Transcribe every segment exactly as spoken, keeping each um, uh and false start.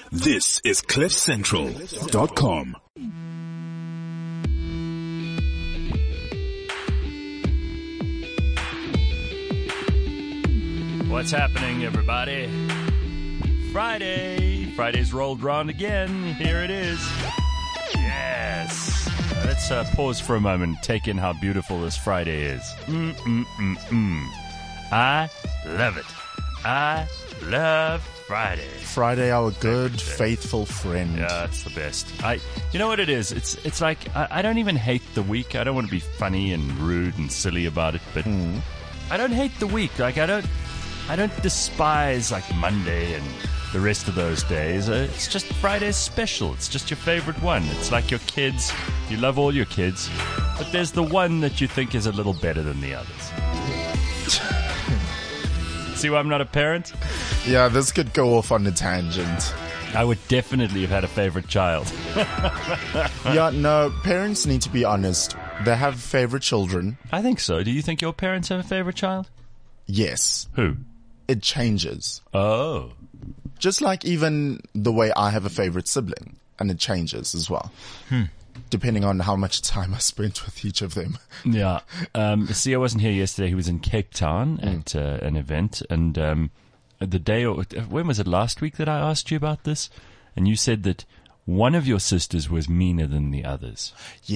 This is cliff central dot com. What's happening, everybody? Friday. Friday's rolled round again. Here it is. Yes. Uh, let's uh, pause for a moment and take in how beautiful this Friday is. Mm-mm-mm-mm. I love it. I love Friday. Friday, our good, faithful friend. Yeah, it's the best. I, you know what it is? It's it's like I, I don't even hate the week. I don't want to be funny and rude and silly about it, but Mm. I don't hate the week. Like I don't, I don't despise like Monday and the rest of those days. Uh, it's just Friday's special. It's just your favorite one. It's like your kids. You love all your kids, but there's the one that you think is a little better than the others. See why I'm not a parent? Yeah, this could go off on a tangent. I would definitely have had a favorite child. Yeah, no, parents need to be honest. They have favorite children. I think so. Do you think your parents have a favorite child? Yes. Who? It changes. Oh. Just like even the way I have a favorite sibling. And it changes as well. Hmm. Depending on how much time I spent with each of them. Yeah. Um, see, I wasn't here yesterday. He was in Cape Town at uh, an event. And um, the day, or when was it, last week that I asked you about this? And you said that one of your sisters was meaner than the others.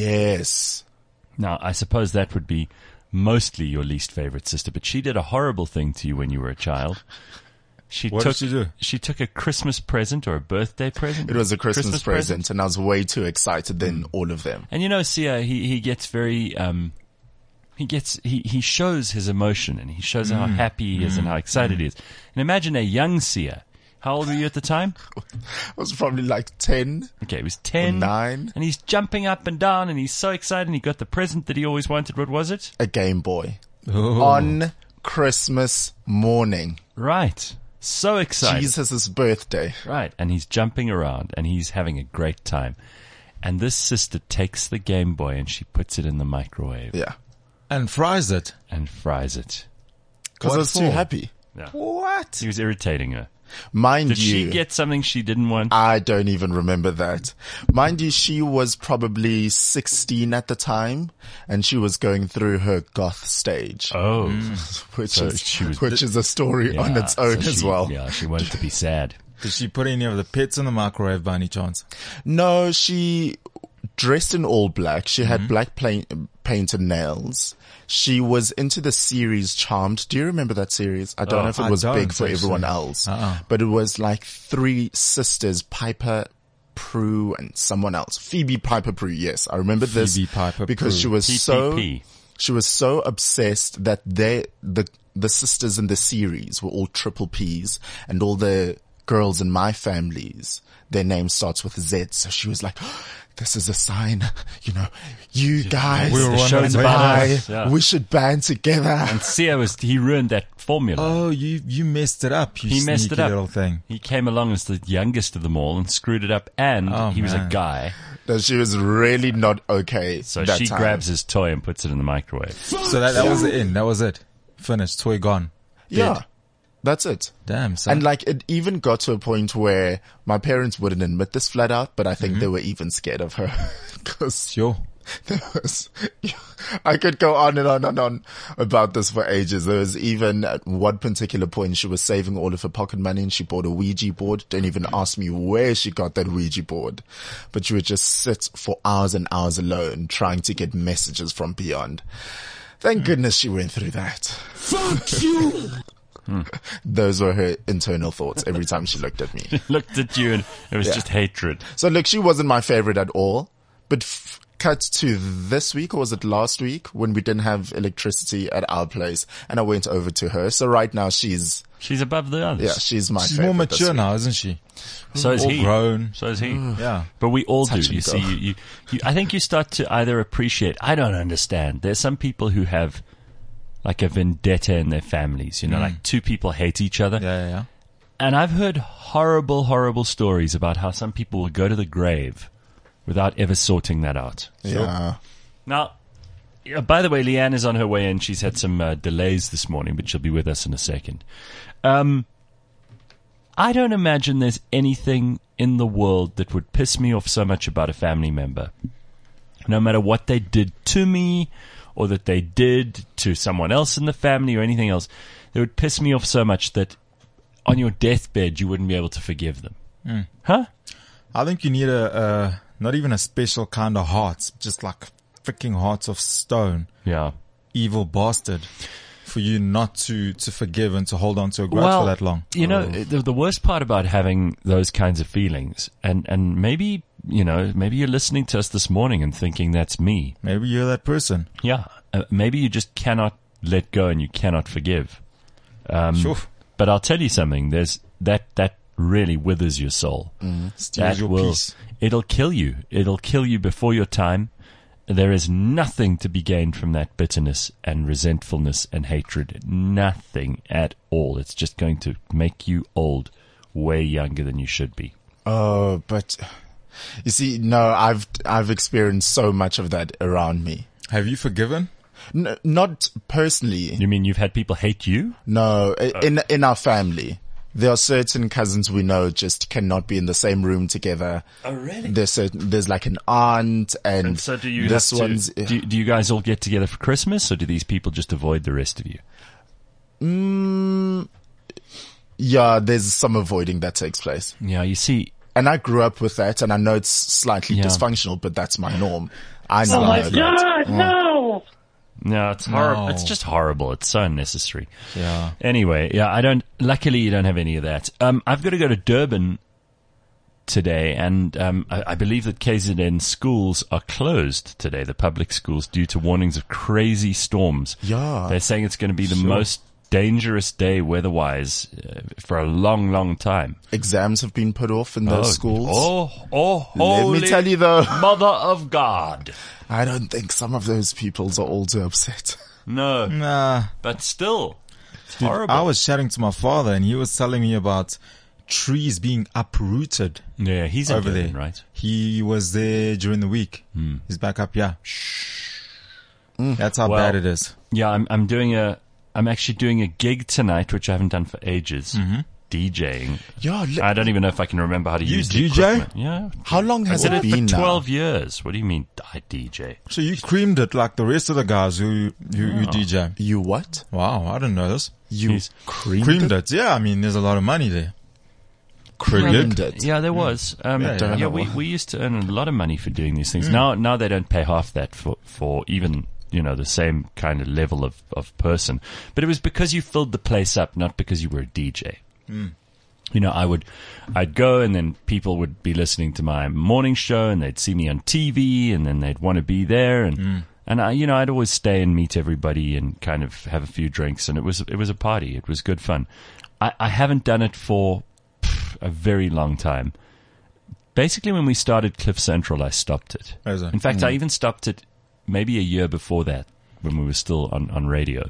Yes. Now, I suppose that would be mostly your least favorite sister, but she did a horrible thing to you when you were a child. She What took, did she do? She took a Christmas present or a birthday present. It was a Christmas, present, and I was way too excited than all of them. And you know, Sia, he, he gets very, um, he gets, he, he shows his emotion and he shows how happy he is and how excited he is. And imagine a young Sia. How old were you at the time? I was probably like ten. Okay, he was ten. Nine. And he's jumping up and down and he's so excited and he got the present that he always wanted. What was it? A Game Boy. Oh. On Christmas morning. Right. So excited. Jesus' birthday. Right. And he's jumping around and he's having a great time. And this sister takes the Game Boy and she puts it in the microwave Yeah. And fries it. and fries it. Because I What was for? too happy. Yeah. What? He was irritating her. Mind Did you. she get something she didn't want? I don't even remember that. Mind you, she was probably sixteen at the time, and she was going through her goth stage, Oh. which So is she was- which is a story on Yeah, its own so as she- well. Yeah, she wanted to be sad. Did she put any of the pets in the microwave by any chance? No, she dressed in all black. She Mm-hmm. had black plain, painted nails. She was into the series Charmed. Do you remember that series? I don't Oh, know if it I was don't, big for actually. everyone else, Uh-uh. but it was like three sisters, Piper, Prue, and someone else. Phoebe Piper Prue. Yes, I remember this Phoebe Piper because Prue. she was P P so P. she was so obsessed that they the the sisters in the series were all triple P's, and all the girls in my families, their name starts with Z. So she was like, this is a sign, you know, you guys, We were The one show's of about I, us. Yeah. we should band together. And Sia was, he ruined that formula. Oh, you you messed it up. You he messed it sneaky up. little thing. He came along as the youngest of them all and screwed it up. And Oh, he was a man. guy. No, she was really not okay. So that she time. grabs his toy and puts it in the microwave. So that, that was the end. That was it. Finished. Toy gone. Yeah, Dead. that's it. Damn, son. And like it even got to a point where my parents wouldn't admit this flat out, but I think Mm-hmm. they were even scared of her because Sure. there was, I could go on and on and on about this for ages. There was even at one particular point she was saving all of her pocket money and she bought a Ouija board. Don't even ask me where she got that Ouija board, but she would just sit for hours and hours alone trying to get messages from beyond. Thank goodness she went through that. Fuck you! Those were her internal thoughts every time she looked at me. Looked at you and it was Yeah. just hatred. So look, she wasn't my favorite at all, but f- cut to this week, or was it last week, when we didn't have electricity at our place and I went over to her. So right now she's, She's above the others. yeah, she's my She's favorite. more this mature week. now, isn't she? So is All he. grown. So is he. Yeah. But we all do. Touch and You go. see, you, you, you, I think you start to either appreciate, I don't understand. There's some people who have like a vendetta in their families, you know, like two people hate each other. Yeah, yeah, yeah. And I've heard horrible, horrible stories about how some people will go to the grave without ever sorting that out. Yeah. Now, yeah, by the way, Leanne is on her way in. She's had some uh, delays this morning, but she'll be with us in a second. Um, I don't imagine there's anything in the world that would piss me off so much about a family member. No matter what they did to me or that they did to someone else in the family or anything else, it would piss me off so much that on your deathbed you wouldn't be able to forgive them. Mm. Huh? I think you need a, uh, not even a special kind of heart, just like freaking hearts of stone. Yeah. Evil bastard. For you not to, to forgive and to hold on to a grudge well, for that long. You know, Oh. the, the worst part about having those kinds of feelings, and, and maybe, you know, maybe you're listening to us this morning and thinking that's me. Maybe you're that person. Yeah. Uh, maybe you just cannot let go and you cannot forgive. Um, Sure. But I'll tell you something. There's that, that really withers your soul. Steals That your will, peace. it'll kill you. It'll kill you before your time. There is nothing to be gained from that bitterness and resentfulness and hatred. Nothing at all. It's just going to make you old, way younger than you should be. Oh, but you see, no, I've I've experienced so much of that around me. Have you forgiven? N- not personally. You mean you've had people hate you? No, i- in in our family, there are certain cousins we know just cannot be in the same room together. Oh, really? There's certain, there's like an aunt, and, And so do you this have to, one's. do, do you guys all get together for Christmas, or do these people just avoid the rest of you? Mm, yeah, there's some avoiding that takes place. Yeah, you see, And I grew up with that, and I know it's slightly Yeah. dysfunctional, but that's my norm. I know Oh my that. God, no! no, it's horrible. No. It's just horrible. It's so unnecessary. Yeah. Anyway, yeah, I don't, luckily you don't have any of that. Um, I've got to go to Durban today, and um, I, I believe that K Z N schools are closed today, the public schools, due to warnings of crazy storms. Yeah. They're saying it's going to be the Sure. most dangerous day weather-wise uh, for a long, long time. Exams have been put off in those schools. Oh, oh, Let holy me tell you though, Mother of God. I don't think some of those peoples are all too upset. No, Nah. but still, it's Dude, horrible. I was chatting to my father and he was telling me about trees being uprooted yeah, he's in over Durban, there. right? He was there during the week. Hmm. He's back up, yeah. That's how Well, bad it is. Yeah, I'm I'm doing a I'm actually doing a gig tonight, which I haven't done for ages. Mm-hmm. DJing. Yeah, li- I don't even know if I can remember how to You use D the J? equipment. Yeah, how long I has did it it been for now? twelve years. What do you mean I D J? So you creamed it like the rest of the guys who who, who D J. You what? Wow, I didn't know this. You He's creamed, Creamed it? it. Yeah, I mean, there's a lot of money there. Creamed it. Yeah, there was. Um, Yeah, yeah, yeah. we we used to earn a lot of money for doing these Mm. things. Now now they don't pay half that for for even you know the same kind of level of of person. But it was because you filled the place up, not because you were a D J. You know, I would, I'd go and then people would be listening to my morning show and they'd see me on T V and then they'd want to be there and, and I, you know, I'd always stay and meet everybody and kind of have a few drinks and it was, it was a party. It was good fun. I, I haven't done it for pff, a very long time. Basically, when we started Cliff Central, I stopped it. Is it? In fact, I even stopped it maybe a year before that when we were still on, on radio.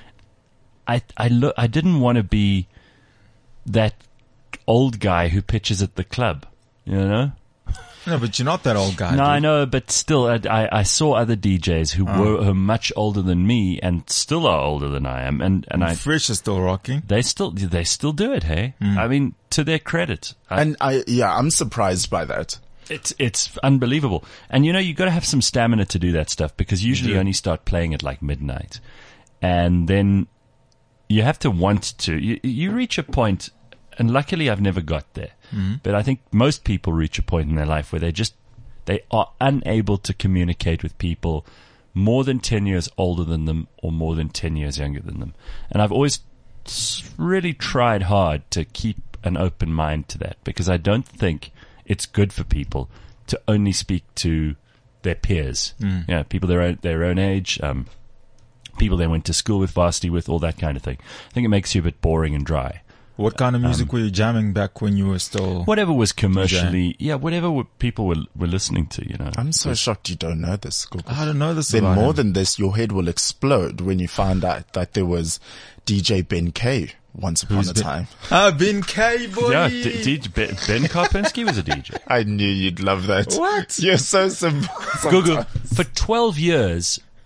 I, I look, I didn't want to be that old guy who pitches at the club, you know? No, but you're not that old guy. No, dude. I know, but still, I, I, I saw other D Js who Oh. were who are much older than me and still are older than I am, and and I Fresh is still rocking. they still they still do it. Hey, Hmm. I mean, to their credit, I, And I, yeah, I'm surprised by that. it's it's unbelievable. And you know, you got to have some stamina to do that stuff because usually you only start playing at like midnight, and then you have to want to. You, you reach a point, and luckily I've never got there. But I think most people reach a point in their life where they just they are unable to communicate with people more than ten years older than them or more than ten years younger than them. And I've always s- really tried hard to keep an open mind to that because I don't think it's good for people to only speak to their peers. Mm. Yeah, people their own, their own age, um, people they went to school with, varsity with, all that kind of thing. I think it makes you a bit boring and dry. What kind of music were you jamming back when you were still? Whatever was commercially, yeah, whatever were, people were were listening to, you know. I'm so shocked you don't know this, Google. I don't know this Then about more him. than this, your head will explode when you find out that there was D J Ben K once upon Who's a Ben- time. Ah, Ben K, boy. Yeah, D- D- Ben Ben Karpinski was a D J. I knew you'd love that. What? You're so simple. Google, for twelve years,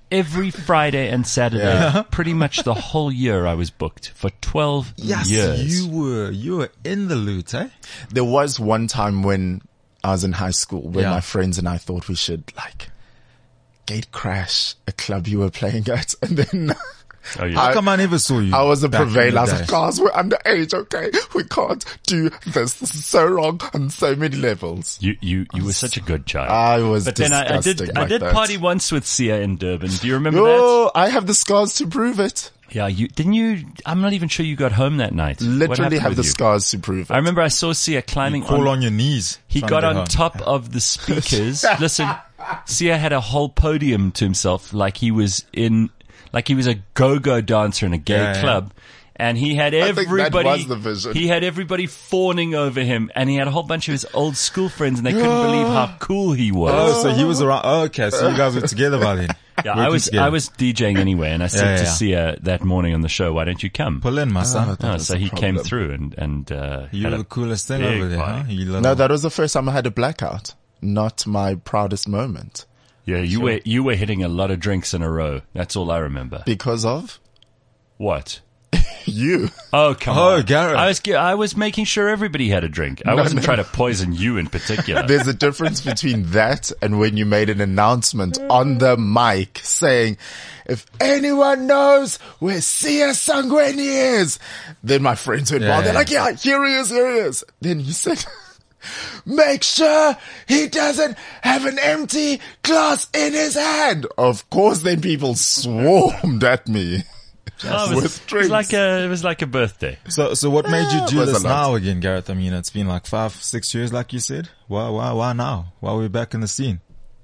every Friday and Saturday, Yeah. pretty much the whole year I was booked for twelve Yes, years. you were, you were in the loot, eh? There was one time when I was in high school where Yeah. my friends and I thought we should like gate crash a club you were playing at, and then Oh, yeah. How come I never saw you? I was a back in the prevailer. I was day? like, guys, we're underage, okay? We can't do this. This is so wrong on so many levels. You you you were such a good child. I was but then I, I did disgusting I like did that. party once with Sia in Durban. Do you remember that? Oh, I have the scars to prove it. Yeah, you didn't you? I'm not even sure you got home that night. What Literally happened have with the you? scars to prove it. I remember I saw Sia climbing Crawl on. on your knees. He trying got to on get home. top of the speakers. Listen, Sia had a whole podium to himself, like he was in, like he was a go-go dancer in a gay Yeah, yeah. club. And he had think that everybody, was the vision. he had everybody fawning over him, and he had a whole bunch of his old school friends, and they couldn't believe how cool he was. Oh, so he was around. Oh, okay, so you guys were together by then. Yeah, Working I was together. I was DJing anyway, and I said Yeah, to yeah. Sia that morning on the show, "Why don't you come?" Pull in, my son. that Oh, was so the he came problem. through, and and uh, you had were a the coolest thing big over there, huh? party. You little, No, that was the first time I had a blackout. Not my proudest moment. Yeah, you were you were hitting a lot of drinks in a row. That's all I remember. Because of What? you. Oh, come Oh, on. Gareth. I was gi- I was making sure everybody had a drink. I wasn't trying to poison you in particular. There's a difference between that and when you made an announcement on the mic saying, if anyone knows where Sia Sangweni is, then my friends went Yeah, wild. They're yeah. like, yeah, here he is, here he is. Then you said, make sure he doesn't have an empty glass in his hand. Of course, then people swarmed at me. Oh, it, was, with it was drinks. like a it was like a birthday. So, so what made you Ah, do was a this lot. now again, Gareth? I mean, it's been like five, six years, like you said. Why, why, why now? Why are we back in the scene?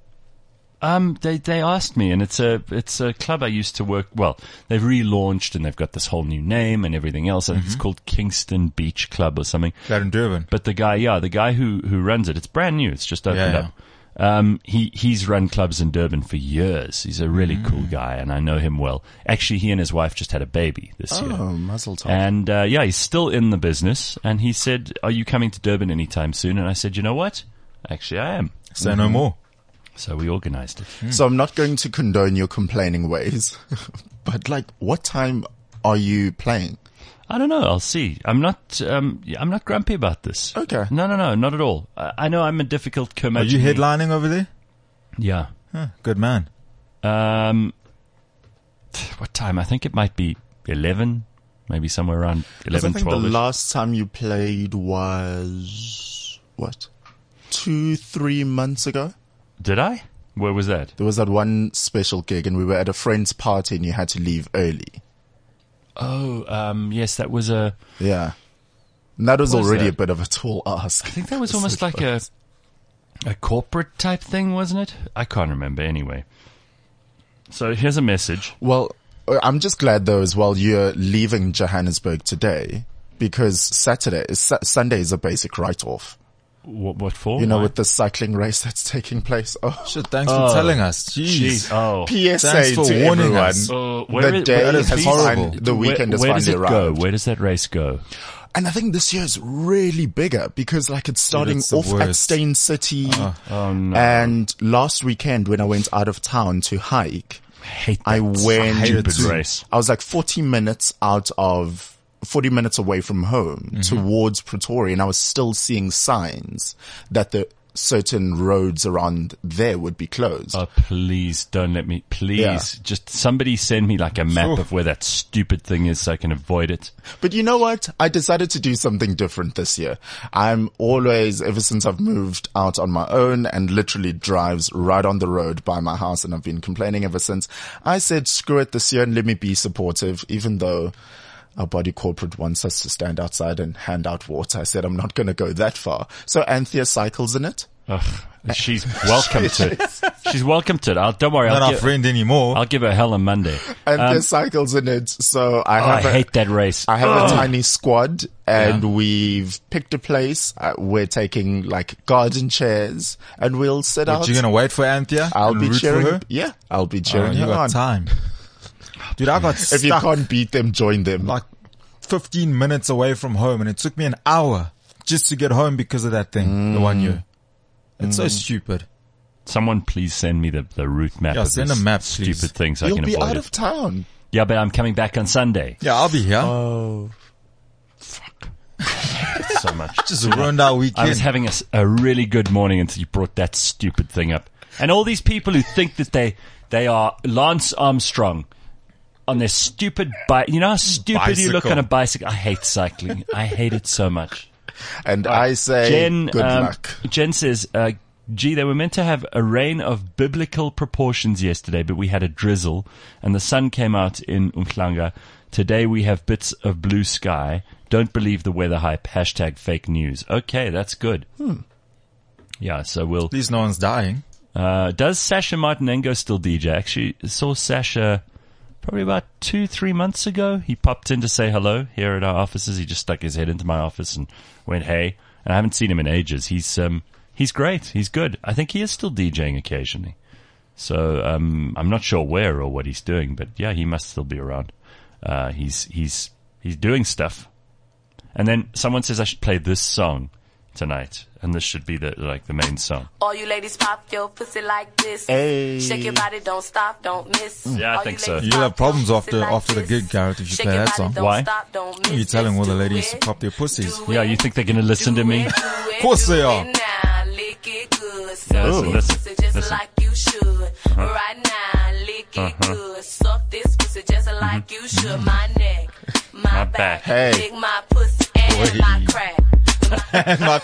Um, they they asked me, and it's a it's a club I used to work. Well, they've relaunched, and they've got this whole new name and everything else. I think it's called Kingston Beach Club or something. That in Durban. But the guy, yeah, the guy who who runs it, it's brand new. It's just opened Yeah, up. Um, he he's run clubs in Durban for years. He's a really cool guy, and I know him well. Actually, he and his wife just had a baby this year. Oh, muzzle top. And, uh, yeah, he's still in the business. And he said, are you coming to Durban anytime soon? And I said, you know what? Actually, I am. Say no more. So we organized it. So I'm not going to condone your complaining ways, but like, what time are you playing? I don't know. I'll see. I'm not, um, I'm not grumpy about this. Okay. No, no, no, not at all. I, I know I'm a difficult Are curmudgeon. you headlining over there? Yeah. Huh, good man. Um, what time? I think it might be eleven, maybe somewhere around 'Cause I eleven, think twelve. the last time you played was, what, two, three months ago? Did I? Where was that? There was that one special gig and we were at a friend's party and you had to leave early. Oh, um, yes, that was a, Yeah. And that was What was already that? a bit of a tall ask. I think that was almost like a, a corporate type thing, wasn't it? I can't remember anyway. So here's a message. Well, uh, I'm just glad though as well you're leaving Johannesburg today because Saturday is Sa- Sunday is a basic write-off. What, what for? You know, Why? with the cycling race that's taking place. Oh, Shit, thanks Oh. for telling us. Jeez. Jeez. Oh. P S A Thanks for to warning everyone. us. Uh, where the is- day where has is- horrible. finally, the weekend where, has where does finally it go? arrived. Where does that race go? And I think this year is really bigger because like it's starting it's the off at worst. Stain City. Oh no. And last weekend when I went out of town to hike, hate that I went, stupid to- race. I was like forty minutes out of, forty minutes away from home Mm-hmm. towards Pretoria and I was still seeing signs that the certain roads around there would be closed. Oh, please don't let me, please. Yeah. Just somebody send me like a map Sure. of where that stupid thing is so I can avoid it. But you know what? I decided to do something different this year. I'm always, ever since I've moved out on my own and literally drives right on the road by my house and I've been complaining ever since, I said, screw it this year and let me be supportive, even though our body corporate wants us to stand outside and hand out water. I said, I'm not going to go that far. So Anthea cycles in it. Ugh, she's welcome to it. She's welcome to it. I'll, don't worry. Not I'll our give, friend anymore. I'll give her hell on Monday. Anthea Um, cycles in it. So I oh, I have a, hate that race. I have Ugh. a tiny squad and Yeah. we've picked a place. Uh, we're taking like garden chairs and we'll sit out. But you're gonna wait for Anthea? I'll and be root cheering. for her? Yeah, I'll be Oh, cheering you her got on. time. Dude, I got If you stuck can't beat them, join them. like fifteen minutes away from home and it took me an hour just to get home because of that thing, the one year. It's so stupid. Someone please send me the, the route map Yeah, of send this a map, stupid please. thing so I You'll can be avoid out it. of town. Yeah, but I'm coming back on Sunday. Yeah, I'll be here. Oh. So much. Just ruined our weekend. I was having a, s- a really good morning until you brought that stupid thing up. And all these people who think that they, they are Lance Armstrong on their stupid bike. You know how stupid you look Bicycle. on a bicycle? I hate cycling. I hate it so much. And I say, Jen, good um, luck. Jen says, uh, gee, they were meant to have a rain of biblical proportions yesterday, but we had a drizzle and the sun came out in Umhlanga. Today we have bits of blue sky. Don't believe the weather hype. Hashtag fake news. Okay, that's good. Hmm. Yeah, so we'll... At least no one's dying. Uh, does Sasha Martinengo still D J? Actually, saw Sasha probably about two, three months ago. He popped in to say hello here at our offices. He just stuck his head into my office and went, hey. And I haven't seen him in ages. He's, um, he's great. He's good. I think he is still DJing occasionally. So, um, I'm not sure where or what he's doing, but yeah, he must still be around. Uh, he's, he's, he's doing stuff. And then someone says I should play this song tonight, and this should be the like the main song. All you ladies pop your pussy like this. Hey. Shake your body, don't stop, don't miss. Yeah, I All think you so. ladies You'll pop have problems your after- pussy like after the this. gig, Garrett, if you Shake play your that body, song. don't Why? stop, don't miss. You're telling all the Do ladies to it. pop their pussies. Do Yeah, it. you think they're going to listen Do to me? it, do it, Of course do they it are. now. Lick it good. Suck Yeah, listen, this listen, pussy just listen. like you should. Right now, lick it Uh-huh. good. Suck this pussy just like you should. My neck, my, My back, back. Hey. lick my pussy and Wait. my crack. And my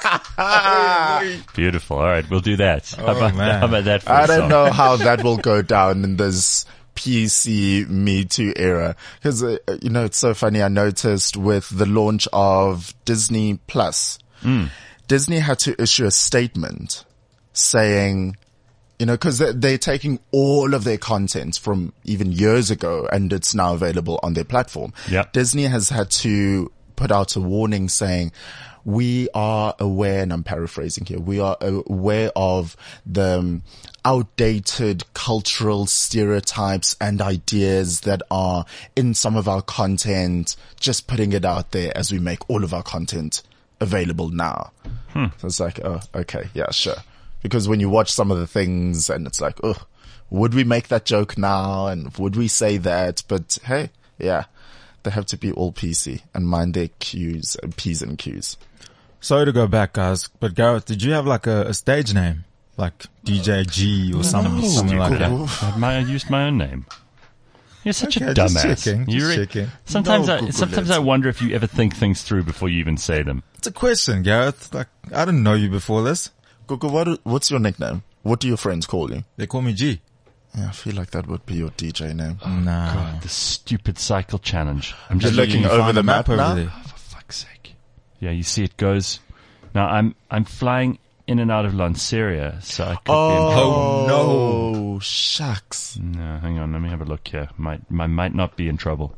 crack. Beautiful. All right, we'll do that. How, Oh, about, man. how about that for I a don't song? know how that will go down in this P C Me Too era. Because, uh, you know, it's so funny. I noticed with the launch of Disney Plus, Disney had to issue a statement saying, you know, because they're, they're taking all of their content from even years ago and it's now available on their platform. Yep. Disney has had to put out a warning saying, we are aware, and I'm paraphrasing here, we are aware of the um, outdated cultural stereotypes and ideas that are in some of our content, just putting it out there as we make all of our content available now. Hmm. So it's like, oh, okay, yeah, sure. Because when you watch some of the things and it's like, oh, would we make that joke now? And would we say that? But hey, yeah, they have to be all P C and mind their Q's and P's and Q's. Sorry to go back, guys, but Gareth, did you have like a, a stage name? Like D J G or some, something like that? I might have used my own name. You're such a Okay, just dumbass. checking, just You re- checking. Sometimes, No, I, Google sometimes it. I wonder if you ever think things through before you even say them. It's a question, Gareth. Like, I didn't know you before this. Google, what, what's your nickname? What do your friends call you? They call me G. Yeah, I feel like that would be your D J name. Nah. God, the stupid cycle challenge. I'm Just just looking You over find the a map over now? there. Oh, for fuck's sake. Yeah, you see it goes. Now I'm I'm flying in and out of Lanseria, so I could be in Oh, Oh, shucks. No, hang on, let me have a look here. Might I might not be in trouble.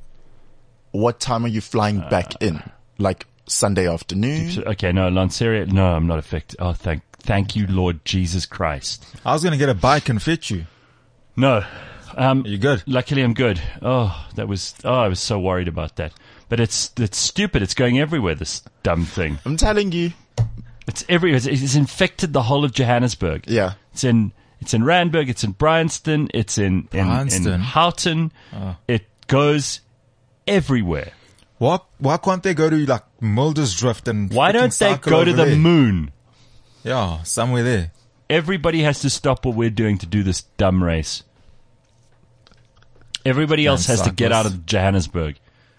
What time are you flying back in? Like Sunday afternoon? So- okay, no, Lanseria, no, I'm not affected. Oh, thank thank you, Lord Jesus Christ. I was going to get a bike and fetch you. No. Um Are you good? Luckily I'm good. Oh, that was oh, I was so worried about that. But it's it's stupid. It's going everywhere, this dumb thing. I'm telling you. It's everywhere. It's, it's infected the whole of Johannesburg. Yeah. It's in it's in Randburg, it's in Bryanston, it's in in, in Bryanston? Houghton. It goes everywhere. Why, why can't they go to like Muldersdrift and Why freaking don't they cycle go to over the there? moon? Yeah, somewhere there. Everybody has to stop what we're doing to do this dumb race. Everybody else has to get out cyclists. of Johannesburg.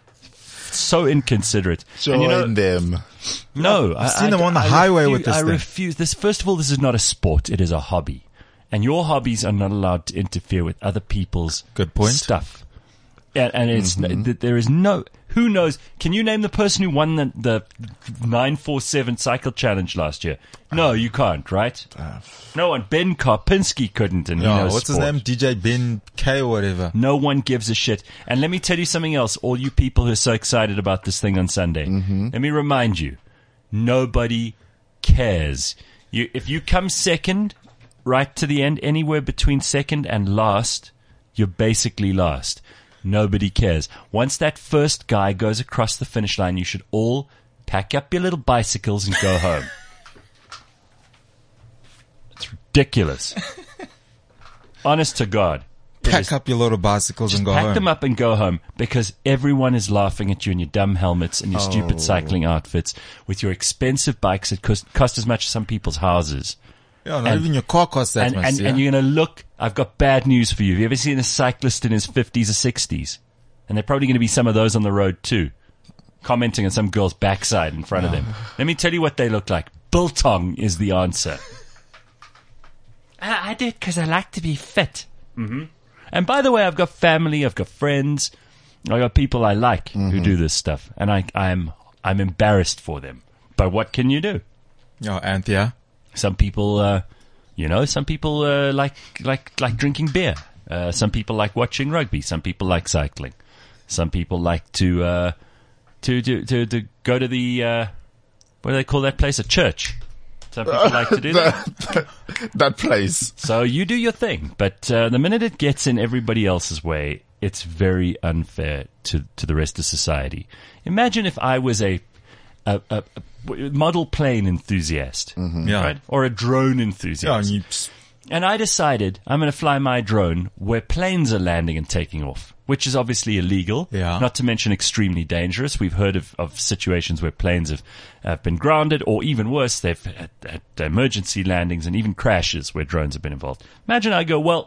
So inconsiderate. Join And you know, them. no, I've seen them on the highway with this I thing. refuse. This first of all, this is not a sport; it is a hobby, and your hobbies are not allowed to interfere with other people's Good point. stuff. And, and it's th- there is no. Who knows? Can you name the person who won the the nine four seven cycle challenge last year? No, you can't. Right? No one. Ben Karpinski couldn't, and he Yeah, knows what's his sport. name? D J Ben K or whatever. No one gives a shit. And let me tell you something else, all you people who are so excited about this thing on Sunday. Let me remind you, nobody cares. You, if you come second, right to the end, anywhere between second and last, you're basically last. Nobody cares. Once that first guy goes across the finish line, you should all pack up your little bicycles and go home. It's ridiculous. Honest to God. It Pack is- up your little bicycles Just and go pack home. them up and go home because everyone is laughing at you in your dumb helmets and your Oh. stupid cycling outfits with your expensive bikes that cost, cost as much as some people's houses. Yeah, not and- even your car costs that And, much. and, yeah? and you're going to look, I've got bad news for you. Have you ever seen a cyclist in his fifties or sixties? And they're probably going to be some of those on the road too, commenting on some girl's backside in front of them. Let me tell you what they look like. Biltong is the answer. I, I do it because I like to be fit. Mm-hmm. And by the way, I've got family, I've got friends, I've got people I like who do this stuff, and I, I'm I'm embarrassed for them. But what can you do? Yeah, Anthea. Some people, uh, you know, some people uh, like like like drinking beer. Uh, some people like watching rugby. Some people like cycling. Some people like to uh, to, to to to go to the uh, what do they call that place? A church. Some people like to do that. that, that place. So you do your thing, but uh, the minute it gets in everybody else's way, it's very unfair to to the rest of society. Imagine if I was a a, a, a model plane enthusiast, Yeah. right, or a drone Yeah, enthusiast, and you, and I decided I'm going to fly my drone where planes are landing and taking off, which is obviously illegal, Yeah. not to mention extremely dangerous. We've heard of, of situations where planes have, have been grounded, or even worse, they've had, had emergency landings and even crashes where drones have been involved. Imagine I go, well,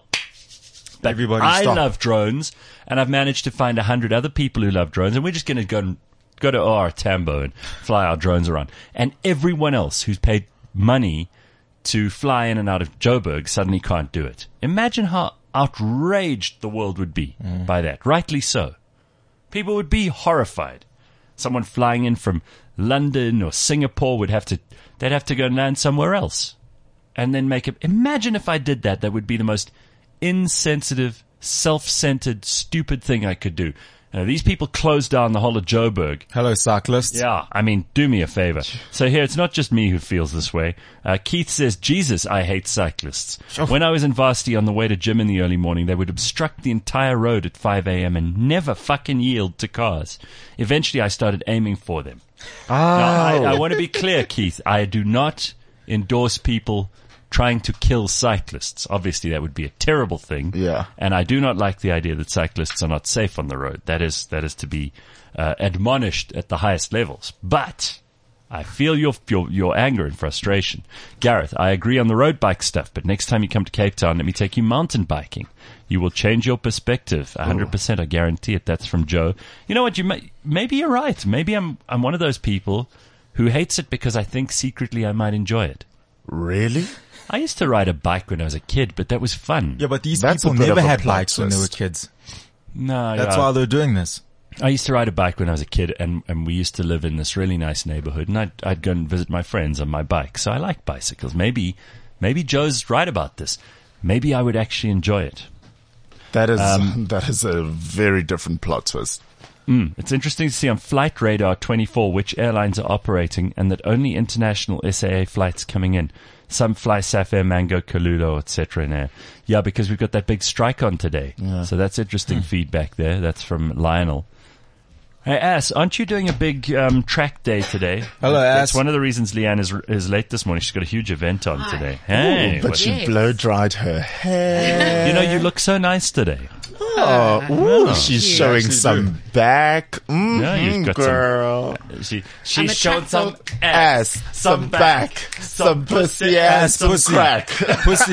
but Everybody I stop. love drones, and I've managed to find a hundred other people who love drones, and we're just going to go and go to O R Tambo and fly our drones around. And everyone else who's paid money to fly in and out of Joburg suddenly can't do it. Imagine how outraged the world would be by that. Rightly so. People would be horrified. Someone flying in from London or Singapore would have to, they'd have to go and land somewhere else. And then make it, imagine if I did that, that would be the most insensitive, self-centered, stupid thing I could do. Now, these people closed down the whole of Joburg. hello, cyclists. Yeah, I mean, do me a favor. So here, it's not just me who feels this way. Uh, Keith says, Jesus, I hate cyclists. When I was in varsity on the way to gym in the early morning, they would obstruct the entire road at five a.m. and never fucking yield to cars. Eventually, I started aiming for them. Now, I, I want to be clear, Keith. I do not endorse people trying to kill cyclists. Obviously, that would be a terrible thing. Yeah. And I do not like the idea that cyclists are not safe on the road. That is that is to be uh, admonished at the highest levels. But I feel your, your your anger and frustration. Gareth, I agree on the road bike stuff, but next time you come to Cape Town, let me take you mountain biking. You will change your perspective. one hundred percent, I guarantee it. That's from Joe. You know what? You may, maybe you're right. Maybe I'm I'm one of those people who hates it because I think secretly I might enjoy it. Really? I used to ride a bike when I was a kid, but that was fun. Yeah, but these That's a people bit never of a had plot bikes when they were twist. kids. No, That's yeah. why they're doing this. I used to ride a bike when I was a kid, and, and we used to live in this really nice neighborhood, and I'd, I'd go and visit my friends on my bike. So I like bicycles. Maybe, maybe Joe's right about this. Maybe I would actually enjoy it. That is Um, that is a very different plot twist. Mm, it's interesting to see on Flight Radar twenty-four which airlines are operating, and that only international S A A flights coming in. Some fly Safair, Mango, Kalulo, et cetera in air. Yeah, because we've got that big strike on today. Yeah. So that's interesting feedback there. That's from Lionel. Hey, Ass, aren't you doing a big um, track day today? Hello, That's Ass. one of the reasons Leanne is is late this morning. She's got a huge event on today. Hey, But what- she Yes. blow dried her hair. you know, you look so nice today. Oh, ooh, she's you showing actually some back. Mm, Yeah, you've got some- girl. She I'm she's a shown track some dog. Ass, some back, some pussy ass, some pussy. crack. Pussy.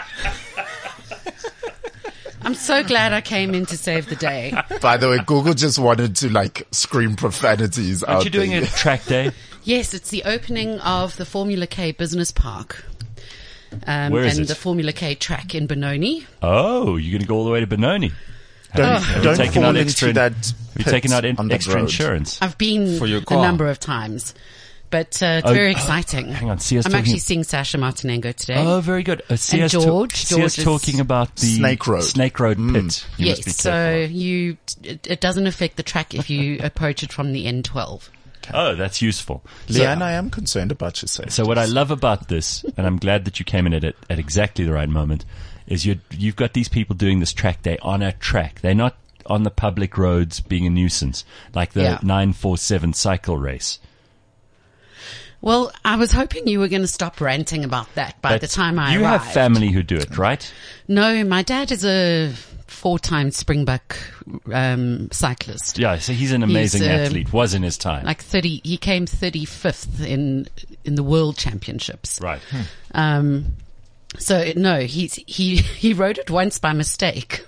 I'm so glad I came in to save the day. By the way, Google just wanted to like scream profanities Aren't out you doing there. a track day? Yes, it's the opening of the Formula K Business Park. Um, Where is and it? the Formula K track in Benoni. Oh, you're going to go all the way to Benoni. Don't, Have you don't taken fall out into extra- that. Have you pit taken out in, on that extra road. insurance? I've been For your a car. number of times, but uh, it's Oh, very oh, exciting. hang on, Sia's I'm talking- actually seeing Sasha Martinengo today. Oh, very good. Uh, Sia's George. Sia's George is- talking about the Snake Road. Snake Road pit. You must be yes, so careful. you it, it doesn't affect the track if you approach it from the N twelve. Oh, that's useful. Leanne, I am concerned about your safety. So what I love about this, and I'm glad that you came in at it at exactly the right moment, is you you've got these people doing this track day on a track. They're not on the public roads being a nuisance like the Yeah. nine four seven cycle race. Well, I was hoping you were going to stop ranting about that by But the time I you arrived. have family who do it, right? No, my dad is a four-time Springbok um, cyclist. Yeah, so he's an amazing He's, um, athlete. Was in his time. Like thirty, he came thirty-fifth in in the World Championships. Right. Um, so no, he's he he rode it once by mistake.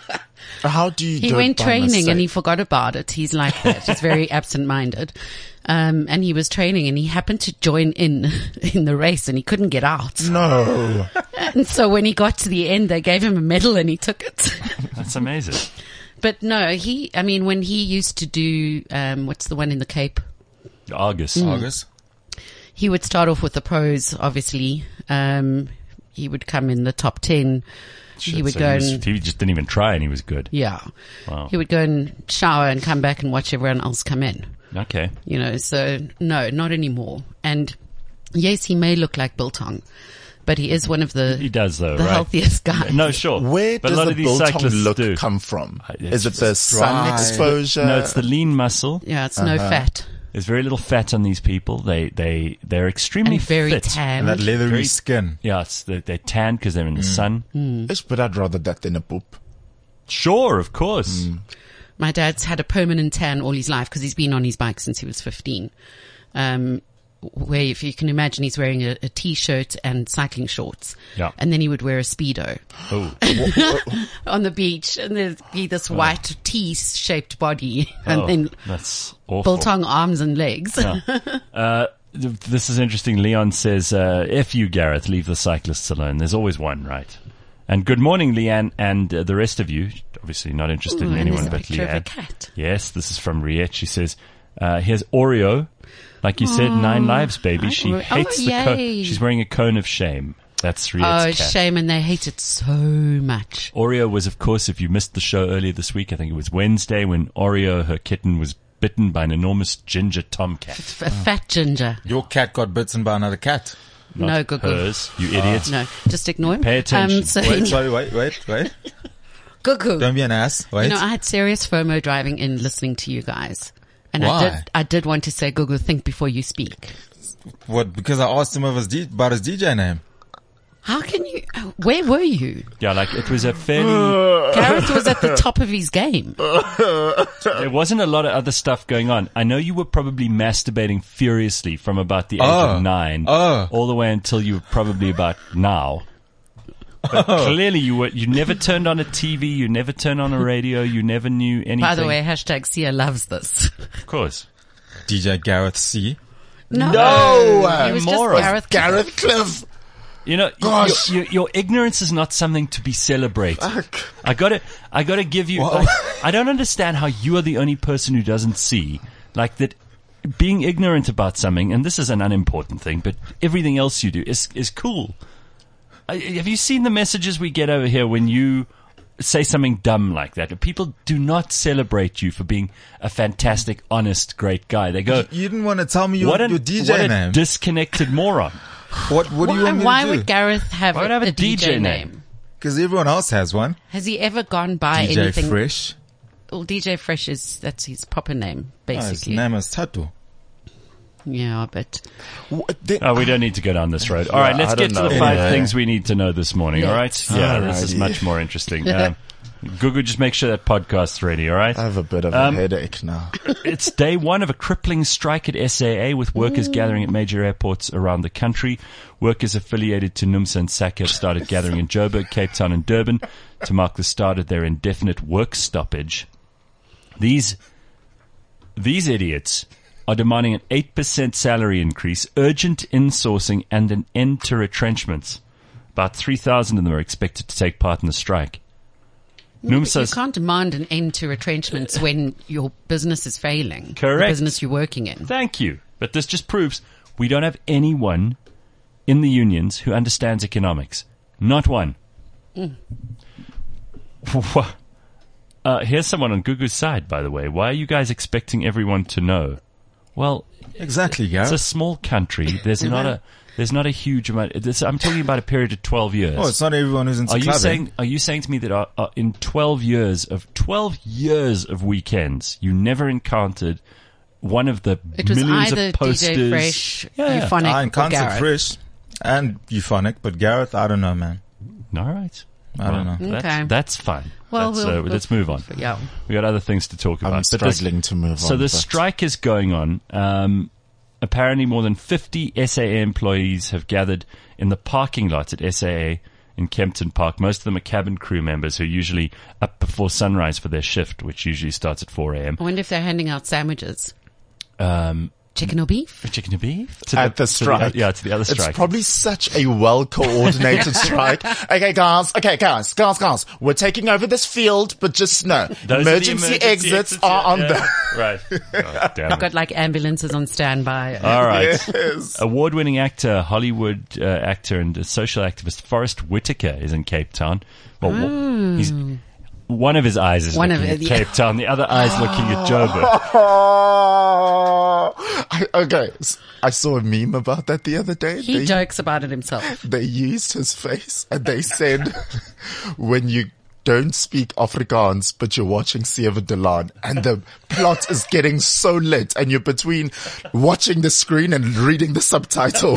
How do you He do went it by training and he mistake? forgot about it. He's like that. He's very absent-minded. Um, and he was training and he happened to join in in the race and he couldn't get out. No. And so when he got to the end, they gave him a medal and he took it. That's amazing. But no, he, I mean, when he used to do, um, what's the one in the Cape? August. Mm. August. He would start off with the pros, obviously. Um, he would come in the top ten. Shit, he would so go was- and, he just didn't even try and he was good. yeah. Wow. He would go and shower and come back and watch everyone else come in. Okay. You know, so no, not anymore. And yes, he may look like Biltong, but he is one of the, He does though, the right? healthiest guys. No, sure. Where but does a lot the of these biltong cyclists look do. come from? Uh, it's Is it the just sun dry. exposure? No, it's the lean muscle. Yeah, it's no fat There's very little fat on these people. They they they're extremely and very fit. tan. And that leathery Very- skin. Yeah, it's, they, they're tan because they're in the sun. Ish, but I'd rather that than a poop. Sure, of course. My dad's had a permanent tan all his life because he's been on his bike since he was fifteen. Um, where if you can imagine, he's wearing a, a t-shirt and cycling shorts. Yeah. And then he would wear a Speedo Oh, on the beach and there'd be this white T-shaped body and oh, then that's awful. biltong arms and legs. Uh, th- this is interesting. Leon says, uh, F you, Gareth, leave the cyclists alone. There's always one, right? And good morning, Leanne, and uh, the rest of you. Obviously not interested Ooh, in and anyone there's a but picture of a Leanne. cat. Yes, this is from Riette. She says, uh, here's Oreo. Like you said, nine lives, baby. I- She oh, hates the cone. yay. She's wearing a cone of shame. That's Oh, Riette's cat. shame. And they hate it so much. Oreo was, of course, if you missed the show earlier this week, I think it was Wednesday, when Oreo, her kitten, was bitten by an enormous ginger tomcat. F- a fat ginger. Your cat got bitten by another cat. Not No, Gugu. hers, you idiot. No, just ignore him. Pay attention. Um, so Wait, sorry, wait, wait, wait. Gugu. Don't be an ass. Wait. You know, I had serious FOMO driving in listening to you guys. And I Why? did, I did want to say, Gugu, think before you speak. What? Because I asked him of his D- about his D J name. How can you, where were you? Yeah, like it was a fairly, Gareth was at the top of his game. there wasn't a lot of other stuff going on. I know you were probably masturbating furiously from about the age Oh. of nine Oh. all the way until you were probably about now. But Oh. clearly you were, you never turned on a T V, you never turned on a radio, you never knew anything. By the way, hashtag Sia loves this. Of course. D J Gareth C. No. No, He was moron. just Gareth. Gareth Cliff. You know, Gosh. Your, your, your ignorance is not something to be celebrated. I gotta, I gotta give you, Whoa. like, I don't understand how you are the only person who doesn't see, like, that being ignorant about something, and this is an unimportant thing, but everything else you do is, is cool. I, have you seen the messages we get over here when you say something dumb like that? People do not celebrate you for being a fantastic, honest, great guy. They go, You didn't want to tell me your, what a, your D J what a name. disconnected moron. what What do you Why, want me why to do? would Gareth have, Why would I have a, a D J D J name? name? Because everyone else has one. Has he ever gone by D J anything? Fresh. Well, D J Fresh is, that's his proper name, Oh, his basically. name is Tatu. Yeah, but What, they- Oh, we don't need to go down this road. All right, let's I get don't to the know. five Anyway. things we need to know this morning. All right? Yeah, this is Alrighty. much more interesting. Um, Gugu, just make sure that podcast's ready. All right? I have a bit of Um, a headache now. It's day one of a crippling strike at S A A, with workers gathering at major airports around the country. Workers affiliated to NUMSA and SAC have started gathering in Joburg, Cape Town and Durban to mark the start of their indefinite work stoppage. These, these idiots are demanding an eight percent salary increase, urgent insourcing, and an end to retrenchments. About three thousand of them are expected to take part in the strike. you NUMSA's can't demand an end to retrenchments when your business is failing. Correct. The business you're working in. Thank you. But this just proves we don't have anyone in the unions who understands economics. Not one. uh, here's someone on Gugu's side, by the way. Why are you guys expecting everyone to know? Well, Exactly, it's Gareth. a small country. There's not a there's not a huge amount. This, I'm talking about a period of twelve years. Oh, it's not everyone who's into Are you clubbing. saying? Are you saying to me that uh, uh, in twelve years of twelve years of weekends, you never encountered one of the It was millions either of posters. D J Fresh, Yeah, yeah. Euphonic, I or encountered Gareth. Fresh and Euphonic, but Gareth, I don't know, man. All right. I don't Well, know. That's, Okay. that's fine. Well, That's, we'll, uh, we'll- let's move on. Yeah. We got other things to talk about. I'm But this- struggling to move on. So the but- strike is going on. Um, apparently more than fifty S A A employees have gathered in the parking lot at S A A in Kempton Park. Most of them are cabin crew members who are usually up before sunrise for their shift, which usually starts at four a.m. I wonder if they're handing out sandwiches. Um, Chicken or beef? chicken and beef? To At the to strike. yeah, to the other strike. It's probably such a well-coordinated strike. Okay, guys. Okay, guys. Guys, guys. We're taking over this field, but just know, Those are the emergency, exits, are on yeah. the... Right. Oh, damn it. Got like ambulances on standby. All right. Yes. Award-winning actor, Hollywood uh, actor and social activist Forrest Whitaker is in Cape Town. Well, wh- he's one of his eyes is One looking of at it, yeah. Cape Town. The other eye's looking at Joburg. Oh, I, okay. S- I saw a meme about that the other day. He They, jokes about it himself. they used his face and they said, when you don't speak Afrikaans, but you're watching Seven Delan and the plot is getting so lit and you're between watching the screen and reading the subtitles.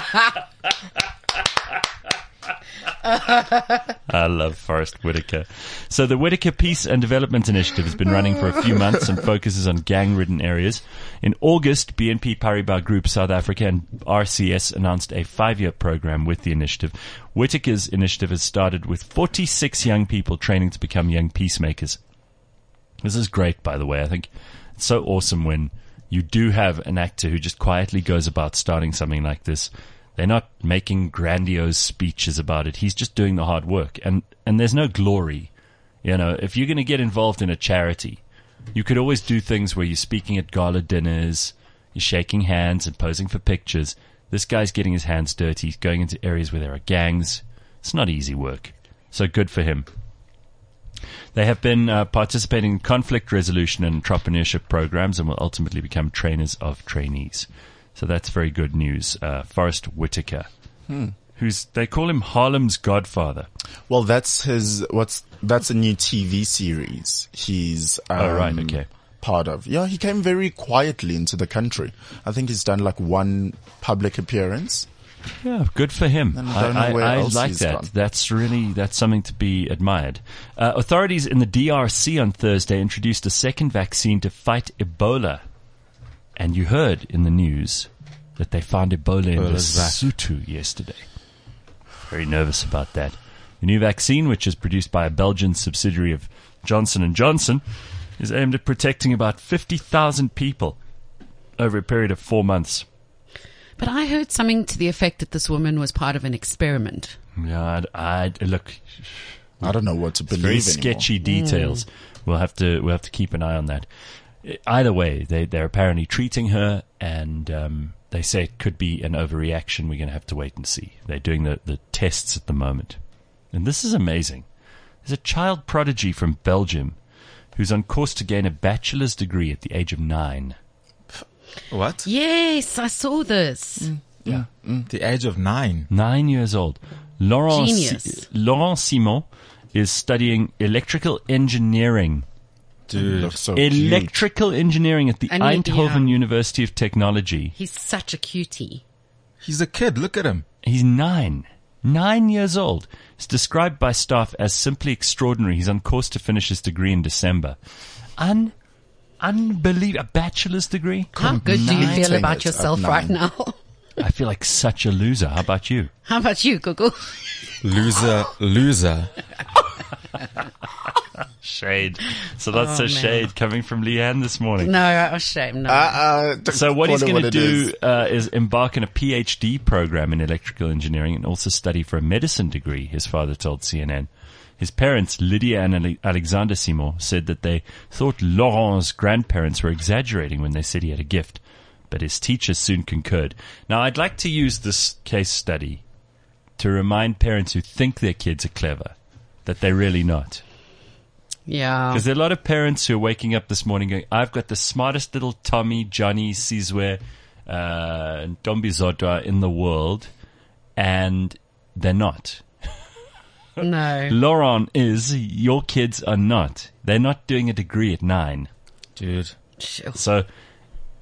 I love Forrest Whitaker. So the Whitaker Peace and Development Initiative has been running for a few months and focuses on gang-ridden areas. In August, B N P Paribas Group South Africa and R C S announced a five-year program with the initiative. Whitaker's initiative has started with forty-six young people training to become young peacemakers. This is great, by the way. I think it's so awesome when you do have an actor who just quietly goes about starting something like this. They're not making grandiose speeches about it. He's just doing the hard work. And, and there's no glory. You know, if you're going to get involved in a charity, you could always do things where you're speaking at gala dinners, you're shaking hands and posing for pictures. This guy's getting his hands dirty. He's going into areas where there are gangs. It's not easy work. So good for him. They have been uh, participating in conflict resolution and entrepreneurship programs and will ultimately become trainers of trainees. So that's very good news. Uh, Forrest Whitaker, hmm. who's they call him Harlem's Godfather. Well, that's his, what's, that's a new T V series he's, um, Oh, right, okay. part of. Yeah, he came very quietly into the country. I think he's done like one public appearance. Yeah, good for him. And I don't know I, where I, I else like he's that. gone. That's really that's something to be admired. Uh, authorities in the D R C on Thursday introduced a second vaccine to fight Ebola. And you heard in the news that they found Ebola in Ebola's back. Lesotho yesterday. Very nervous about that. The new vaccine, which is produced by a Belgian subsidiary of Johnson and Johnson, is aimed at protecting about fifty thousand people over a period of four months. But I heard something to the effect that this woman was part of an experiment. Yeah, I'd, I'd, look, I don't know what to believe very anymore. sketchy details. We'll have to we'll have to keep an eye on that. Either way, they they're apparently treating her, and um, they say it could be an overreaction. We're going to have to wait and see. They're doing the, the tests at the moment, and this is amazing. There's a child prodigy from Belgium who's on course to gain a bachelor's degree at the age of nine. What? Yes, I saw this. Yeah. Mm. The age of nine. Nine years old. Laurent, Genius. Si- Laurent Simon is studying electrical engineering. Dude. Looks so cute. Electrical engineering at the And he- Eindhoven yeah. University of Technology. He's such a cutie. He's a kid. Look at him. He's nine. Nine years old. He's described by staff as simply extraordinary. He's on course to finish his degree in December. Un- unbelievable. A bachelor's degree? How good do you Nine. feel about At yourself nine. right now? I feel like such a loser. How about you? How about you, Google? Loser, loser. Shade. So that's Oh, a man. shade coming from Leanne this morning. No, I'm ashamed. No. Uh, uh, don't So what he's call it going to it do is. uh, is embark on a PhD program in electrical engineering and also study for a medicine degree, his father told C N N. His parents, Lydia and Ale- Alexander Simon, said that they thought Laurent's grandparents were exaggerating when they said he had a gift, but his teachers soon concurred. Now, I'd like to use this case study to remind parents who think their kids are clever that they're really not. yeah. Because there are a lot of parents who are waking up this morning going, I've got the smartest little Tommy, Johnny, Sizwe, uh, and Dombi Zodwa in the world, and they're not. No. Laurent is, your kids are not. They're not doing a degree at nine. Dude. Sure. So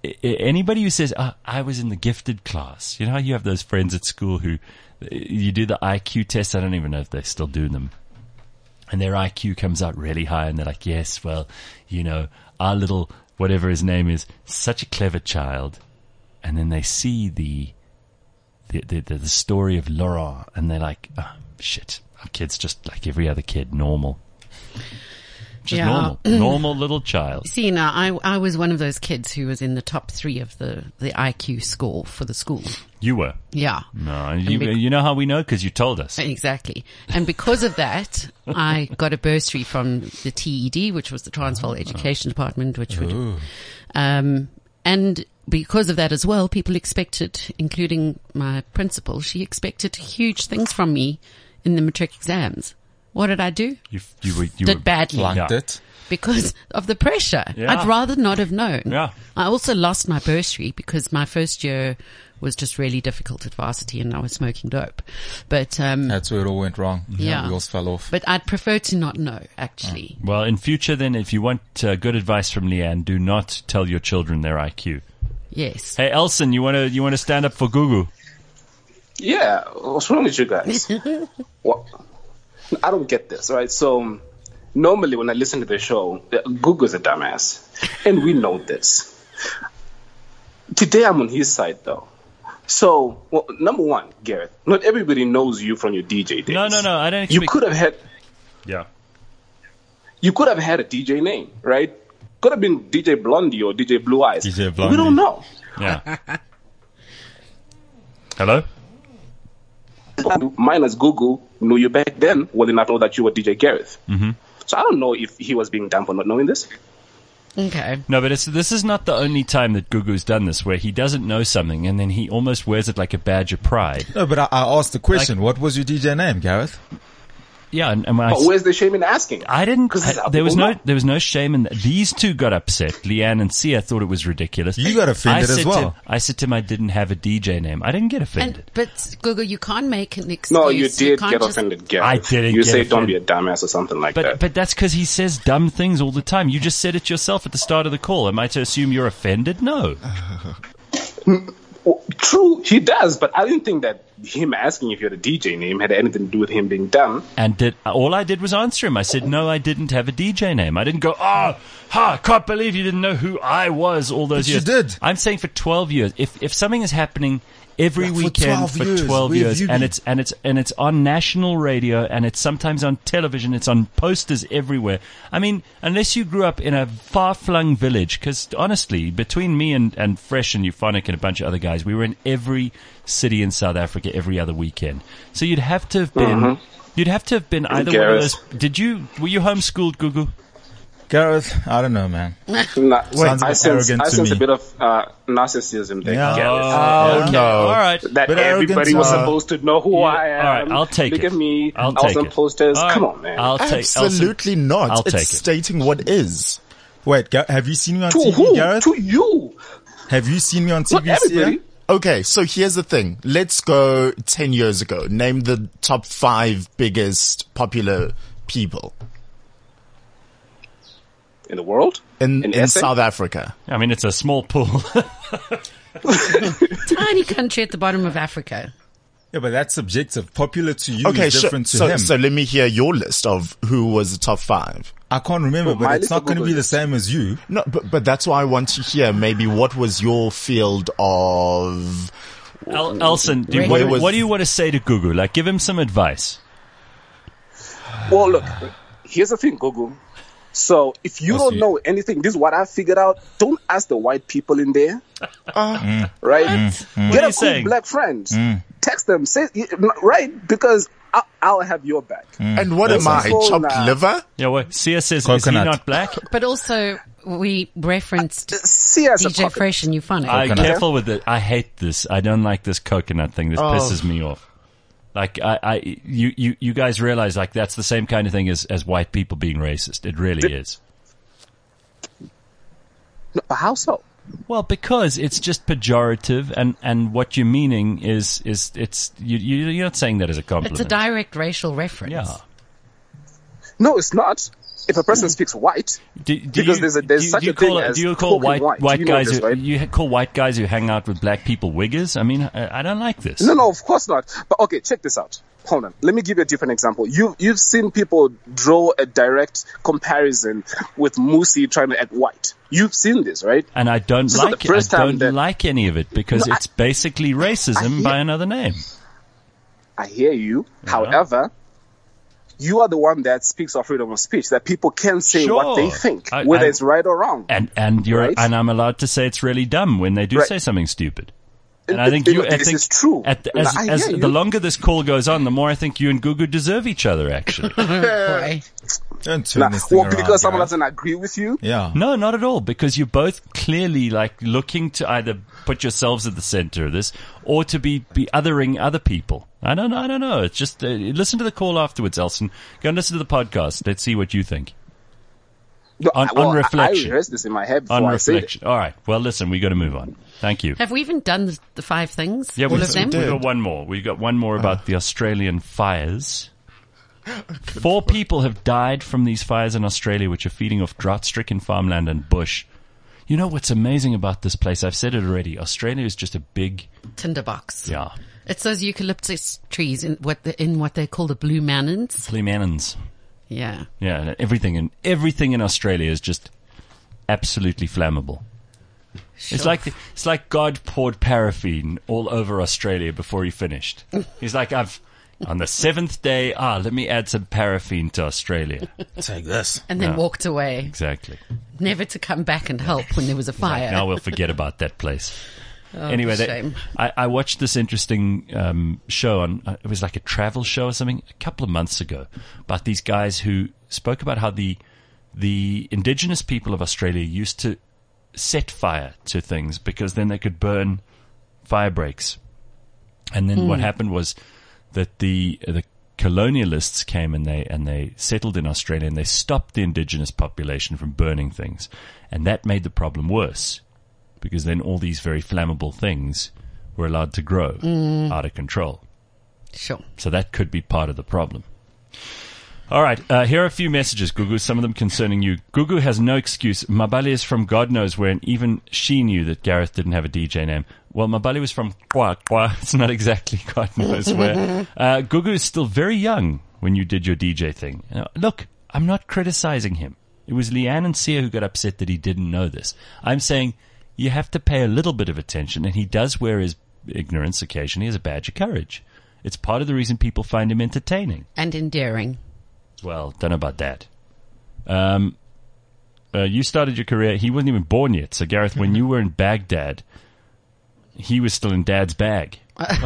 I- anybody who says, oh, I was in the gifted class, you know how you have those friends at school who you do the I Q test. I don't even know if they still do them. And their I Q comes out really high and they're like, yes, well, you know, our little, whatever his name is, such a clever child. And then they see the, the, the, the, the story of Laurent and they're like, oh, shit, our kid's just like every other kid, normal. Just Yeah. normal, normal little child. See, now, I, I was one of those kids who was in the top three of the, the I Q score for the school. You were. Yeah. No, you, bec- you know how we know? Because you told us. Exactly. And because of that, I got a bursary from the T E D, which was the Transvaal Education Department, which would, um, and because of that as well, people expected, including my principal, she expected huge things from me in the matric exams. What did I do? You, you were, you Did were, badly. Flunked Yeah. it. Because of the pressure. Yeah. I'd rather not have known. Yeah. I also lost my bursary because my first year was just really difficult at varsity and I was smoking dope. But, um, That's where it all went wrong. Yeah. Wheels fell off. but I'd prefer to not know, actually. Well, in future, then, if you want uh, good advice from Leanne, do not tell your children their I Q. Yes. Hey, Elson, you want to you want to stand up for Gugu? Yeah, what's wrong with you guys? What? I don't get this, right? So um, normally when I listen to the show, uh, Google's a dumbass, and we know this. Today I'm on his side, though. So, well, number one, Gareth, not everybody knows you from your D J days. No, no, no. I don't You expect. could have had, Yeah. you could have had a D J name, right? Could have been D J Blondie or D J Blue Eyes. D J We Blondie. don't know. Yeah. Hello? Minus Google knew you back then, well enough to know that you were D J Gareth. Mm-hmm. So I don't know if he was being dumb for not knowing this. Okay. No, but it's, this is not the only time that Gugu's done this, where he doesn't know something and then he almost wears it like a badge of pride. No, but I, I asked the question, what was your D J name, Gareth? Yeah, and, and when I, But where's the shame in asking? I didn't. 'Cause it's I, how there was people no. know. There was no shame in that. These two got upset. Leanne and Sia thought it was ridiculous. You got offended I as said well. To, I said to him, I didn't have a D J name. I didn't get offended. And, but, Google, you can't make an excuse. No, you did can't get just- offended, Gareth. I didn't You get say don't offended. be a dumbass or something like But that. but that's because he says dumb things all the time. You just said it yourself at the start of the call. Am I to assume you're offended? No. Well, true, he does, but I didn't think that him asking if you had a D J name had anything to do with him being dumb. And did all I did was answer him. I said no, I didn't have a D J name. I didn't go. Oh, ha! Can't believe you didn't know who I was all those But you years. did. I'm saying for twelve years. If if something is happening every Like for weekend twelve for years, twelve where have years, you and been? it's and it's and it's on national radio, and it's sometimes on television, it's on posters everywhere. I mean, unless you grew up in a far-flung village, because honestly, between me and and Fresh and Euphonic and a bunch of other guys, we were in every city in South Africa every other weekend. So you'd have to have been. You'd have to have been either one of Gareth. those. Did you? Were you homeschooled, Gugu? Gareth, I don't know, man. Nah, Sounds a I bit sense, arrogant I to sense me. a bit of uh, narcissism there, Yeah. Gareth. Oh, okay. no. All right. That But everybody arrogance, was uh, supposed to know who Yeah, I am. all right, I'll take Look it. at me. I'll I was take on it. posters. All right, Come on, man. I'll take. Absolutely Elson, not. I'll it's take it. stating what is. Wait, Ga- have you seen me on to T V, who? Gareth? To you. Have you seen me on T Not V, everybody. Sia? Okay, so here's the thing. Let's go ten years ago. Name the top five biggest popular people In the world? in, in S A? South Africa. I mean, it's a small pool. Tiny country at the bottom of Africa. Yeah, but that's subjective. Popular to you Okay, is sure. different to So, him. so let me hear your list of who was the top five. I can't remember, Well, my but it's list not of going to be Google the is- same as you. No, but, but that's why I want to hear maybe what was your field of... El- Elson, do you, Where what, was- what do you want to say to Gugu? Like, give him some advice. Well, look, here's the thing, Google. So if you What's don't the- know anything, this is what I figured out. Don't ask the white people in there. Uh, Right? What Get are a you cool saying? black friend. Text them. Say, right? Because I'll, I'll have your back. And what am I, Oh, chopped nah. liver? Yeah, what? Sia says, is he Coconut. not black? But also, we referenced See as a D J puppet. Fresh and Euphonic. I Coconut. careful with it. I hate this. I don't like this coconut thing. This Oh. pisses me off. Like, I, I, you, you, you guys realize like that's the same kind of thing as, as white people being racist. It really is. No, how so? Well, because it's just pejorative, and, and what you're meaning is is it's you, you you're not saying that as a compliment. It's a direct racial reference. Yeah. No, it's not. if a person speaks white, Do, do because you, there's a, there's do, such do you a thing call, as do you call talking white white, white you know guys this, who right? you call white guys who hang out with black people wiggers? I mean, I, I don't like this. No, no, of course not. But okay, check this out. Hold on. Let me give you a different example. You, you've seen people draw a direct comparison with Musi trying to act white. You've seen this, right? And I don't This is not like the it. I first time don't that- like any of it because No, I- it's basically racism I- by another name. I hear you. However, you are the one that speaks of freedom of speech, that people can say Sure. what they think, I- whether I- it's right or wrong. And and you're Right? and I'm allowed to say it's really dumb when they do Right. say something stupid. And It- I think it- you. it- I this think is true. At the, No, as, I as hear the you. longer this call goes on, the more I think you and Gugu deserve each other. Actually, Boy. Don't turn Nah, this thing well, around, because someone guys. doesn't agree with you. Yeah. no, not at all. Because you're both clearly like looking to either put yourselves at the center of this or to be, be othering other people. I don't know. I don't know. It's just uh, listen to the call afterwards, Elson. Go and listen to the podcast. Let's see what you think. No, On- I- well, on reflection. I, I rehearsed this in my head before On I said it. reflection. All right. Well, listen, we got to move on. Thank you. Have we even done the, the five things? Yeah, All we of them? We've got one more. We've got one more about the Australian fires. Four people have died from these fires in Australia, which are feeding off drought-stricken farmland and bush. You know what's amazing about this place? I've said it already. Australia is just a big, Tinderbox. yeah, It's those eucalyptus trees in what the, in what they call the blue mountains. Clemenans. Yeah. Yeah, and everything in everything in Australia is just absolutely flammable. Sure. It's like the, it's like God poured paraffin all over Australia before he finished. He's like, I've on the seventh day. Ah, let me add some paraffin to Australia. Take this. and then Yeah. walked away, Exactly. never to come back and help when there was a fire. Now we'll forget about that place. Oh, anyway, that, shame. I, I watched this interesting um, show on. Uh, it was like a travel show or something a couple of months ago about these guys who spoke about how the the indigenous people of Australia used to set fire to things because then they could burn fire breaks. And then what happened was that the the colonialists came and they and they settled in Australia and they stopped the indigenous population from burning things, and that made the problem worse because then all these very flammable things were allowed to grow out of control. Sure. So that could be part of the problem. All right, uh, here are a few messages, Gugu, some of them concerning you. Gugu has no excuse. Mabali is from God knows where, and even she knew that Gareth didn't have a D J name. Well, Mabali was from Kwa Kwa. It's not exactly God knows where. Uh, Gugu is still very young when you did your D J thing. Now, look, I'm not criticizing him. It was Leanne and Sia who got upset that he didn't know this. I'm saying you have to pay a little bit of attention, and he does wear his ignorance occasionally as a badge of courage. It's part of the reason people find him entertaining. And endearing. Well, don't know about that. Um, uh, you started your career. He wasn't even born yet. So, Gareth, when you were in Baghdad, he was still in Dad's bag.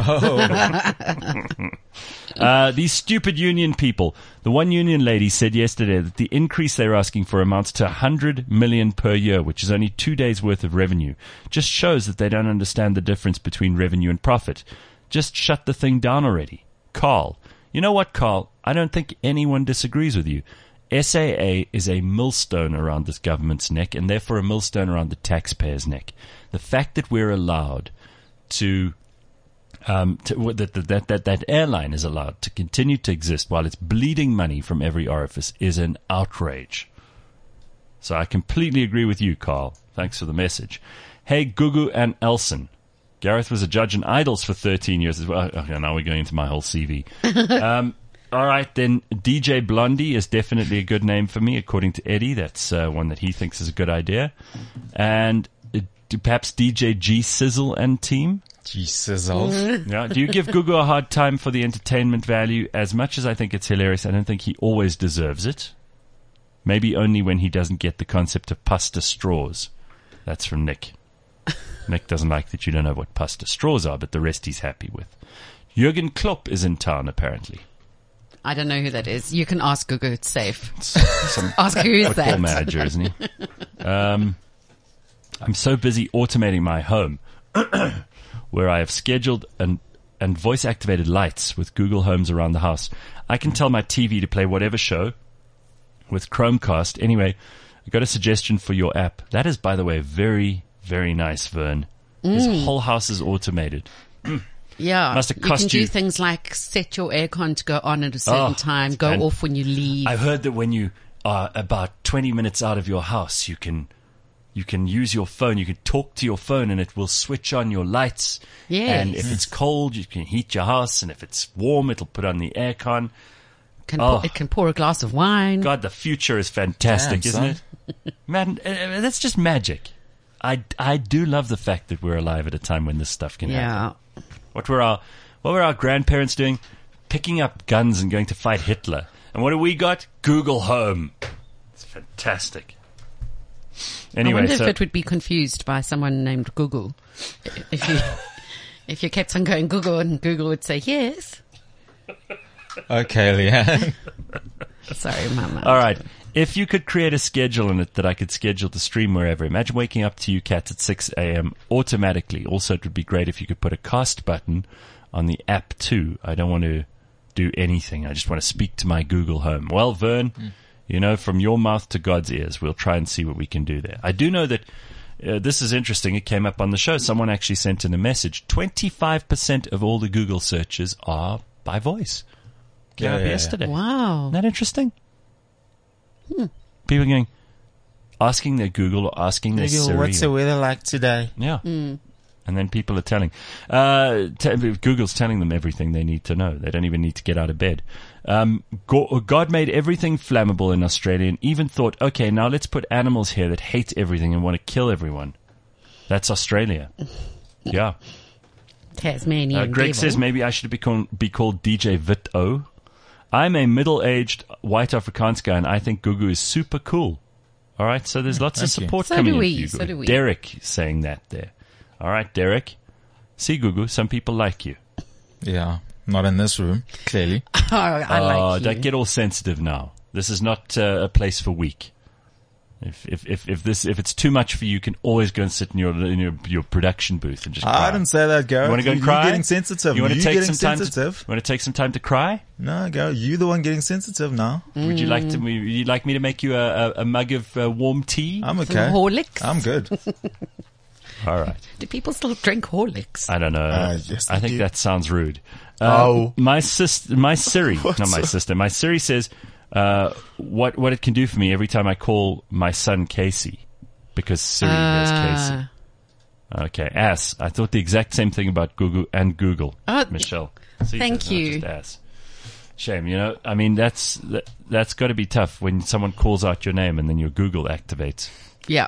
uh, these stupid union people. The one union lady said yesterday that the increase they're asking for amounts to one hundred million per year, which is only two days' worth of revenue. Just shows that they don't understand the difference between revenue and profit. Just shut the thing down already. Carl. You know what, Carl? I don't think anyone disagrees with you. S A A is a millstone around this government's neck and therefore a millstone around the taxpayer's neck. The fact that we're allowed to, um, to that, that, that, that airline is allowed to continue to exist while it's bleeding money from every orifice is an outrage. So I completely agree with you, Carl. Thanks for the message. Hey, Gugu and Elson. Gareth was a judge in Idols for thirteen years as well. Okay, now we're going into my whole C V. Um, all right, then D J Blondie is definitely a good name for me, according to Eddie. That's uh, one that he thinks is a good idea. And uh, perhaps D J G Sizzle and team. Gee, sizzles. Yeah. Do you give Gugu a hard time for the entertainment value? As much as I think it's hilarious, I don't think he always deserves it. Maybe only when he doesn't get the concept of pasta straws. That's from Nick. Nick doesn't like that you don't know what pasta straws are, but the rest he's happy with. Jürgen Klopp is in town, apparently. I don't know who that is. You can ask Gugu. It's safe. Some Ask who is football that. manager, isn't he? Um, I'm so busy automating my home where I have scheduled and, and voice-activated lights with Google Homes around the house. I can tell my T V to play whatever show with Chromecast. Anyway, I got a suggestion for your app. That is, by the way, very... very nice, Vern. His whole house is automated. Yeah. Must have you can cost do you- things like set your aircon to go on at a certain Oh, time, go and off when you leave. I've heard that when you are about twenty minutes out of your house. You can you can use your phone. You can talk to your phone, and it will switch on your lights. Yes. And if it's cold, you can heat your house, and if it's warm, it'll put on the aircon. Can Oh. pour, it can pour a glass of wine. God, the future is fantastic, Damn, isn't son. it? Man, uh, that's just magic. I, I do love the fact that we're alive at a time when this stuff can happen. Yeah. What were our what were our grandparents doing? Picking up guns and going to fight Hitler. And what do we got? Google Home. It's fantastic. Anyway, I wonder so if it would be confused by someone named Google. If you if you kept on going Google and Google would say yes. Okay, Leanne. Sorry, Mama. all right. If you could create a schedule in it that I could schedule to stream wherever, imagine waking up to you cats at six a.m. automatically. Also, it would be great if you could put a cast button on the app too. I don't want to do anything. I just want to speak to my Google Home. Well, Vern, mm. you know, from your mouth to God's ears, we'll try and see what we can do there. I do know that uh, this is interesting. It came up on the show. Someone actually sent in a message. twenty-five percent of all the Google searches are by voice. Came Yeah, up yeah, yeah. yesterday. Wow. Isn't that interesting? Hmm. People going, asking their Google or asking their Siri. What's the weather like today? Yeah. And then people are telling. Uh, t- Google's telling them everything they need to know. They don't even need to get out of bed. Um, Go- God made everything flammable in Australia and even thought, okay, now let's put animals here that hate everything and want to kill everyone. That's Australia. Yeah. Tasmanian Uh, Greg devil. says maybe I should be, called be called D J Vit O. I'm a middle-aged white Afrikaans guy, and I think Gugu is super cool. All right, so there's lots of Thank you. support So coming do in we, for you. so Gugu. do we. Derek saying that there. All right, Derek. See, Gugu, some people like you. Yeah, not in this room, clearly. Oh, I Oh, like you. don't get all sensitive now. This is not uh, a place for weak. If if if if this if it's too much for you, you can always go and sit in your in your, your production booth and just cry. I didn't say that, Gareth. You want to go and You- cry? You're getting sensitive. You want to You're take getting some time? To, sensitive. you want to take some time to cry? No, Gareth, you the one getting sensitive now. Would you like to? Would you like me to make you a, a, a mug of uh, warm tea? I'm Some okay. Horlicks. I'm good. All right. Do people still drink Horlicks? I don't know. Uh, yes, I they think do. that sounds rude. Uh, Oh. my sister, my Siri, not What's my up? sister. My Siri says uh, what what it can do for me every time I call my son Casey, because Siri hears Casey. Ah. Okay, ass. I thought the exact same thing about Google and Google. Oh, Michelle. See, thank it's not you. just ass. Shame, you know. I mean, that's that, that's got to be tough when someone calls out your name and then your Google activates. Yeah.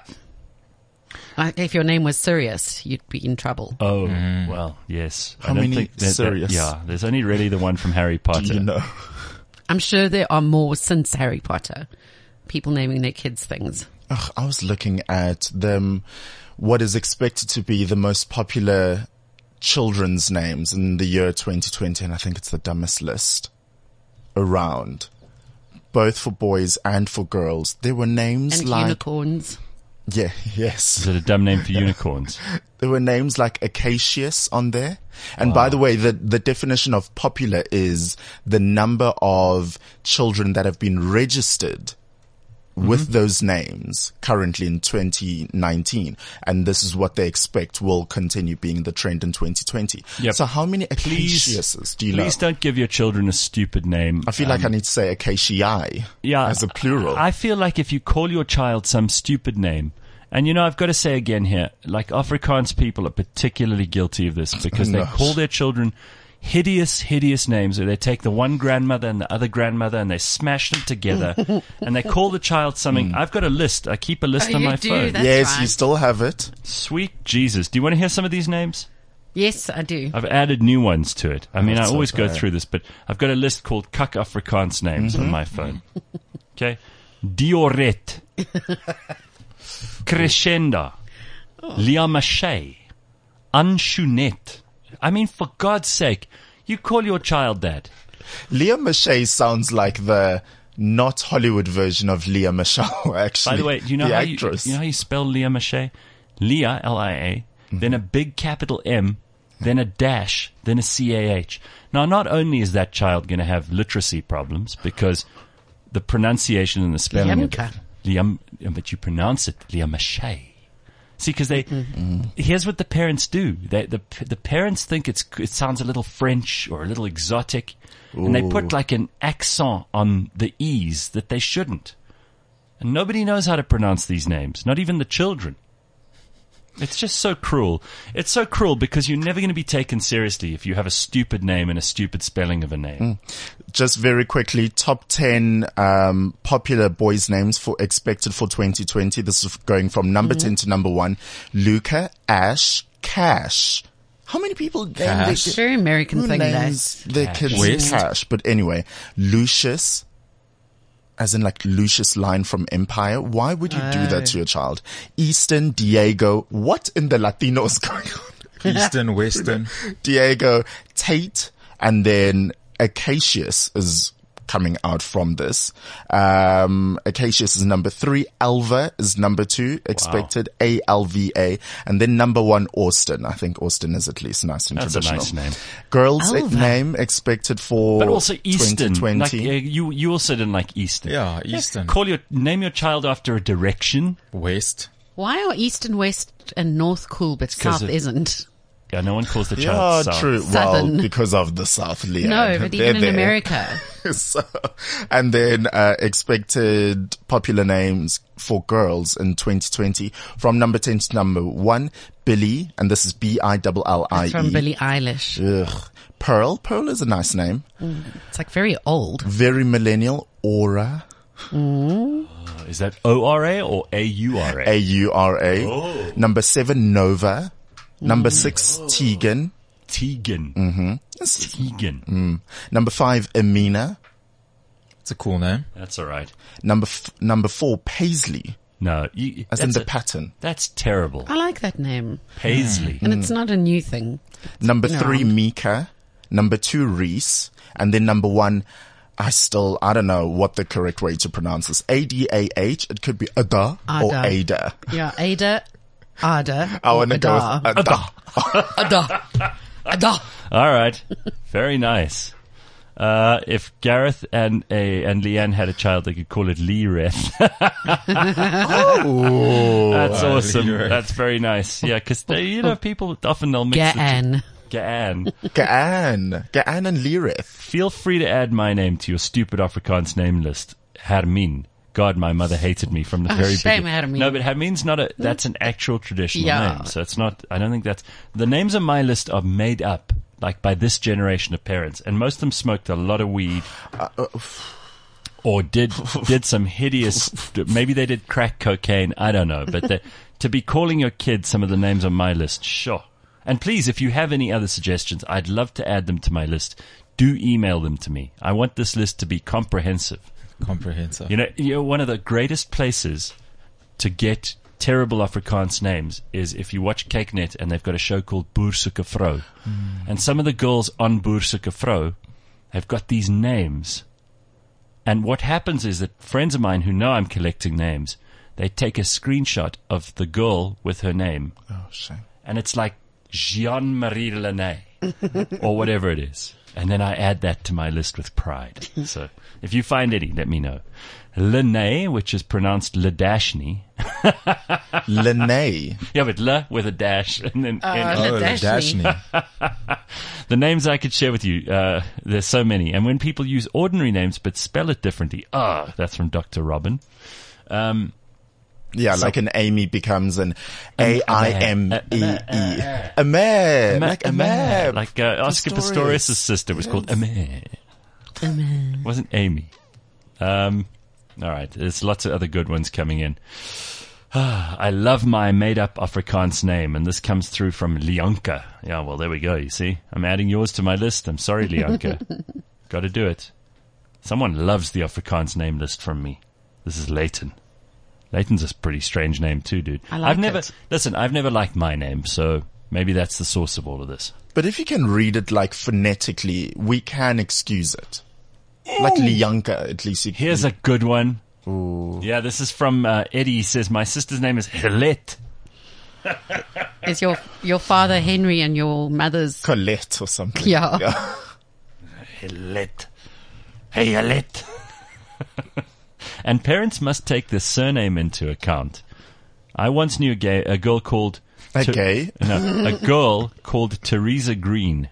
Uh, if your name was Sirius, you'd be in trouble. Oh, well, yes. How I don't many think that, that- Sirius? yeah, there's only really the one from Harry Potter. Do you know? I'm sure there are more since Harry Potter. People naming their kids things. Ugh, I was looking at them, what is expected to be the most popular children's names in the year twenty twenty, and I think it's the dumbest list around, both for boys and for girls. There were names And like, unicorns. yeah, yes. Is it a dumb name for unicorns? There were names like Acacius on there. And by the way, the, the definition of popular is the number of children that have been registered with those names currently in twenty nineteen. And this is what they expect will continue being the trend in twenty twenty. Yep. So how many Please, Acaciuses do you know? please don't give your children a stupid name. I feel like I need to say Acaciae yeah, as a plural. I feel like if you call your child some stupid name, and you know, I've got to say again here, like Afrikaans people are particularly guilty of this because they No. call their children hideous, hideous names, or they take the one grandmother and the other grandmother and they smash them together and they call the child something. I've got a list. I keep a list Oh, on you my do? phone. That's yes, right. you still have it. Sweet Jesus. Do you want to hear some of these names? Yes, I do. I've added new ones to it. I mean, I That's always go okay. through this, but I've got a list called Kak Afrikaans names on my phone. Okay. Dioret. Crescenda. Liamashe. Anshunet. I mean, for God's sake, you call your child that. Leah Michelle sounds like the not Hollywood version of Leah Michelle, actually. By the way, do you know the how you, actress. you know how you spell Leah Mache? Leah, L I A, then a big capital M, then a dash, then a C A H. Now, not only is that child going to have literacy problems because the pronunciation and the spelling of Liamka. Liam, but you pronounce it Leah Mache. See, because they, here's what the parents do. They, the the parents think it's it sounds a little French or a little exotic, and they put like an accent on the E's that they shouldn't. And nobody knows how to pronounce these names, not even the children. It's just so cruel. It's so cruel because you're never going to be taken seriously if you have a stupid name and a stupid spelling of a name. Mm. Just very quickly, top ten um, popular boys' names for expected for twenty twenty. This is going from number mm-hmm. ten to number one. Luca, Ash, Cash. How many people name their It's a very American who thing, names that. their Cash. kids West. Cash? But anyway, Lucius, as in like Lucius Lyon from Empire. Why would you do that to your child? Easton, Diego. What in the Latino is going on? Eastern, Western. Diego, Tate, and then Acacius is coming out from this. Um, Acacius is number three. Alva is number two, expected. Wow. A L V A. And then number one, Austin. I think Austin is at least nice and That's traditional. a nice name. Girls' Alva. name expected for But also Easton. twenty Like, twenty. uh, you, you also didn't like Easton. Yeah, Eastern. Call your, name your child after a direction. West. Why are East and West and North cool, but South it- isn't? Yeah, no one calls the Yeah, child South. true. Southern. Well, because of the South, Leanne. No, but They're even in there. America. So, and then uh, expected popular names for girls in twenty twenty from number ten to number one, Billy, and this is B I L L I E. It's from Billie Eilish. Ugh. Pearl. Pearl is a nice name. It's like very old. Very millennial. Aura. Is that O R A or A U R A? A U R A. Oh. Number seven, Nova. Number six, Tegan. Tegan. Mm-hmm. Tegan. Mm. Number five, Amina. It's a cool name. That's all right. Number f- number four, Paisley. No, you, As in that's the a- pattern. That's terrible. I like that name. Paisley. And it's not a new thing. Number been three, around. Mika. Number two, Reese. And then number one, I still, I don't know what the correct way to pronounce this. A D A H. It could be Ada, or Ada. Ada. Yeah, Ada, Ada. I want to go Ada. with Ada. Ada. Ada. All right. Very nice. Uh, if Gareth and a, and Leanne had a child, they could call it Leereth. Oh. That's Wow, awesome. Leereth. That's very nice. Yeah, because they, you know, people often they'll mix the Gaan. Gaan. Gaan. Gaan and Lirith. Feel free to add my name to your stupid Afrikaans name list. Hermine. God, my mother hated me from the Oh, very shame, beginning. Hermine. No, but Hermine's not a, that's an actual traditional Yeah. name. So it's not, I don't think that's, the names on my list are made up, like by this generation of parents. And most of them smoked a lot of weed. Or did, did some hideous, maybe they did crack cocaine. I don't know. But the, to be calling your kid some of the names on my list, sure. And please, if you have any other suggestions, I'd love to add them to my list. Do email them to me. I want this list to be comprehensive. Comprehensive. You know, you know, one of the greatest places to get terrible Afrikaans names is if you watch Kyknet and they've got a show called Boer Soeke Vrou. Mm. And some of the girls on Boer Soeke Vrou have got these names. And what happens is that friends of mine who know I'm collecting names, they take a screenshot of the girl with her name. Oh, shame. And it's like Jean-Marie Lene or whatever it is. And then I add that to my list with pride. So if you find any, let me know. Lene, which is pronounced Ladashni. Lene. Yeah, but Le with a dash. And then Uh, N. Oh, Ladashni. Ladashni. The names I could share with you, uh, there's so many. And when people use ordinary names but spell it differently, ah, that's from Doctor Robin. Um, Yeah, So- like an Amy becomes an A I M E E. Amer. Amer. Like Amer. Amer. Like uh, Oscar Pistorius. Pistorius' sister was called Amer. Amen. It wasn't Amy. Um, all right. There's lots of other good ones coming in. I love my made-up Afrikaans name, and this comes through from Leonka. Yeah, well, there we go. You see? I'm adding yours to my list. I'm sorry, Leonka. Got to do it. Someone loves the Afrikaans name list from me. This is Leighton. Leighton's a pretty strange name too, dude. I like I've never, it. listen, I've never liked my name, so maybe that's the source of all of this. But if you can read it like phonetically, we can excuse it. Like Lianka, at least. You, Here's a good one. Ooh. Yeah, this is from uh, Eddie. He says, my sister's name is Hilette. Is your your father Henry and your mother's? Colette or something. Yeah. yeah. Hilette. Hey, Hilette. And parents must take the surname into account. I once knew a, gay, a girl called... Okay. No, a girl called Teresa Green.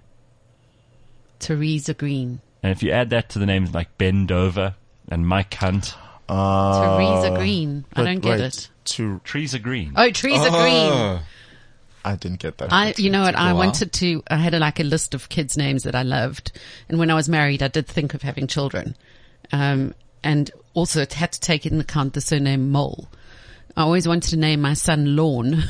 Teresa Green. And if you add that to the names like Ben Dover and Mike Hunt Uh, Teresa Green. I but don't get wait, it. To, Trees are green. Oh, Teresa Green. Oh. I didn't get that. I, you know what? I a while. wanted to, I had a, like a list of kids' names that I loved. And when I was married, I did think of having children. Um, and also it had to take into account the surname Mole. I always wanted to name my son Lawn.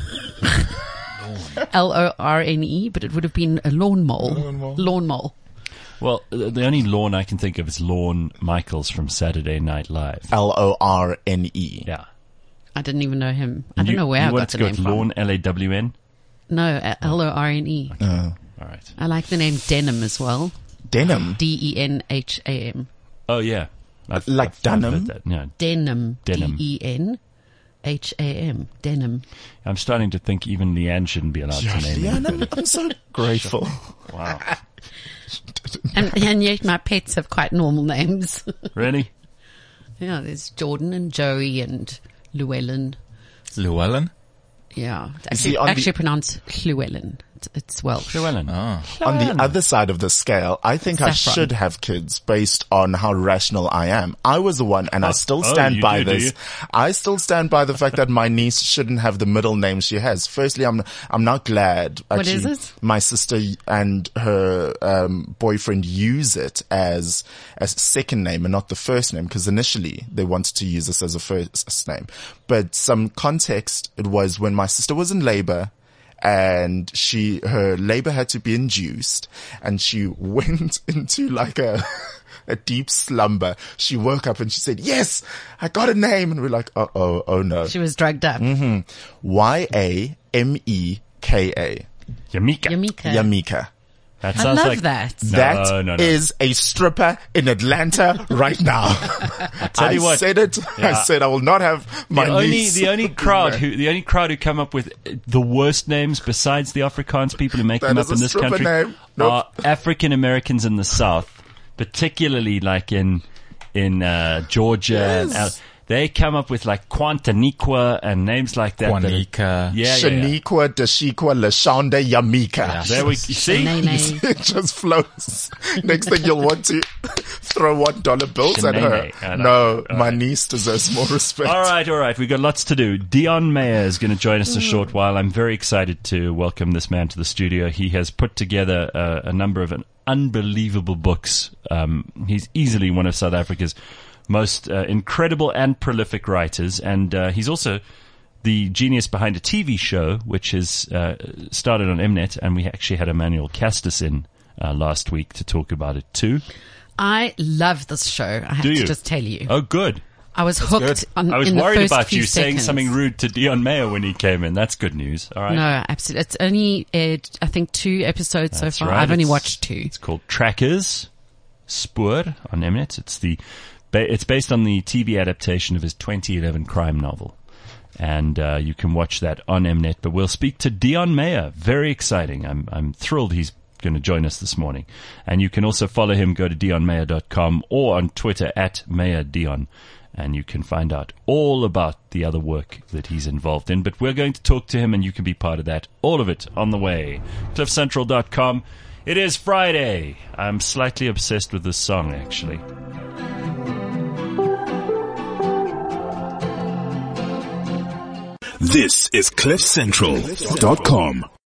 L O R N E, but it would have been a lawn mole. Lawn mole. Lawn mole. Well, the the only Lorne I can think of is Lorne Michaels from Saturday Night Live. L O R N E. Yeah. I didn't even know him. I don't you, know where you I wanted got to the go name with from. Lorne, L A W N? No, L O R N E. Uh, All right. I like the name Denim as well. Denim. D E N H A M. Oh, yeah. I've, Like I've, I've Dunham? heard that. Yeah. Denim. Denim. D E N H A M. Denim. I'm starting to think even Leanne shouldn't be allowed to name Yeah, it. I'm, I'm so grateful. Wow. And, and yet my pets have quite normal names. Really? Yeah, there's Jordan and Joey and Llewellyn. Llewellyn? Yeah. It's see, actually, on the- actually pronounced Llewellyn. It's, it's Welsh. Llewellyn. Oh. On the other side of the scale, I think I Saffron. should have kids based on how rational I am. I was the one, and I still oh, stand you by do, do this. you? I still stand by the fact that my niece shouldn't have the middle name she has. Firstly, I'm I'm not glad. What Actually, is it? my sister and her um, boyfriend use it as a second name and not the first name, because initially they wanted to use this as a first name. But some context, it was when my sister was in labor. And she, her labor had to be induced, and she went into like a, a deep slumber. She woke up and she said, "Yes, I got a name." And we're like, "Uh oh, oh no." She was drugged up. Mm-hmm. Y A M E K A. Yamika. Yamika. Yamika. That I sounds love like that. No, That no, no. is a stripper in Atlanta right now. tell I you what. said it. I Yeah. said I will not have my the only niece. the only crowd who the only crowd who come up with the worst names besides the Afrikaans people who make That them is up in a this stripper country name. Nope. are African Americans in the South, particularly like in in uh, Georgia. Yes. And, uh, they come up with like Quantaniqua and names like that. that are- Quanica. yeah, yeah, yeah. Shaniqua, Dashikwa, Lashonda, Yamika. There we you see. Nay, nay. It just flows. Next thing you'll want to throw one dollar bills at her. Shanae. I know. No, All my right. niece deserves more respect. All right, all right. We've got lots to do. Dion Mayer is going to join us in a short while. I'm very excited to welcome this man to the studio. He has put together a, a number of an unbelievable books. Um, he's easily one of South Africa's most uh, incredible and prolific writers, and uh, he's also the genius behind a T V show which has uh, started on Mnet, and we actually had Emmanuel Castus in uh, last week to talk about it too. I love this show. I have Do to you? just tell you. Oh, good. I was hooked good. on I was in the worried first about few you saying seconds. something rude to Dion Mayer when he came in. That's good news. All right. No, absolutely. It's only aired, I think, two episodes That's so far. right. I've only It's- watched two. It's called Trackers, Spoor on Mnet. It's the ba- it's based on the T V adaptation of his twenty eleven crime novel, and uh, you can watch that on Mnet. But we'll speak to Dion Mayer. Very exciting. I'm I'm thrilled he's going to join us this morning. And you can also follow him. Go to dion mayer dot com or on Twitter at Mayer Dion. And you can find out all about the other work that he's involved in. But we're going to talk to him, and you can be part of that. All of it on the way. cliff central dot com. It is Friday. I'm slightly obsessed with this song, actually. This is cliff central dot com.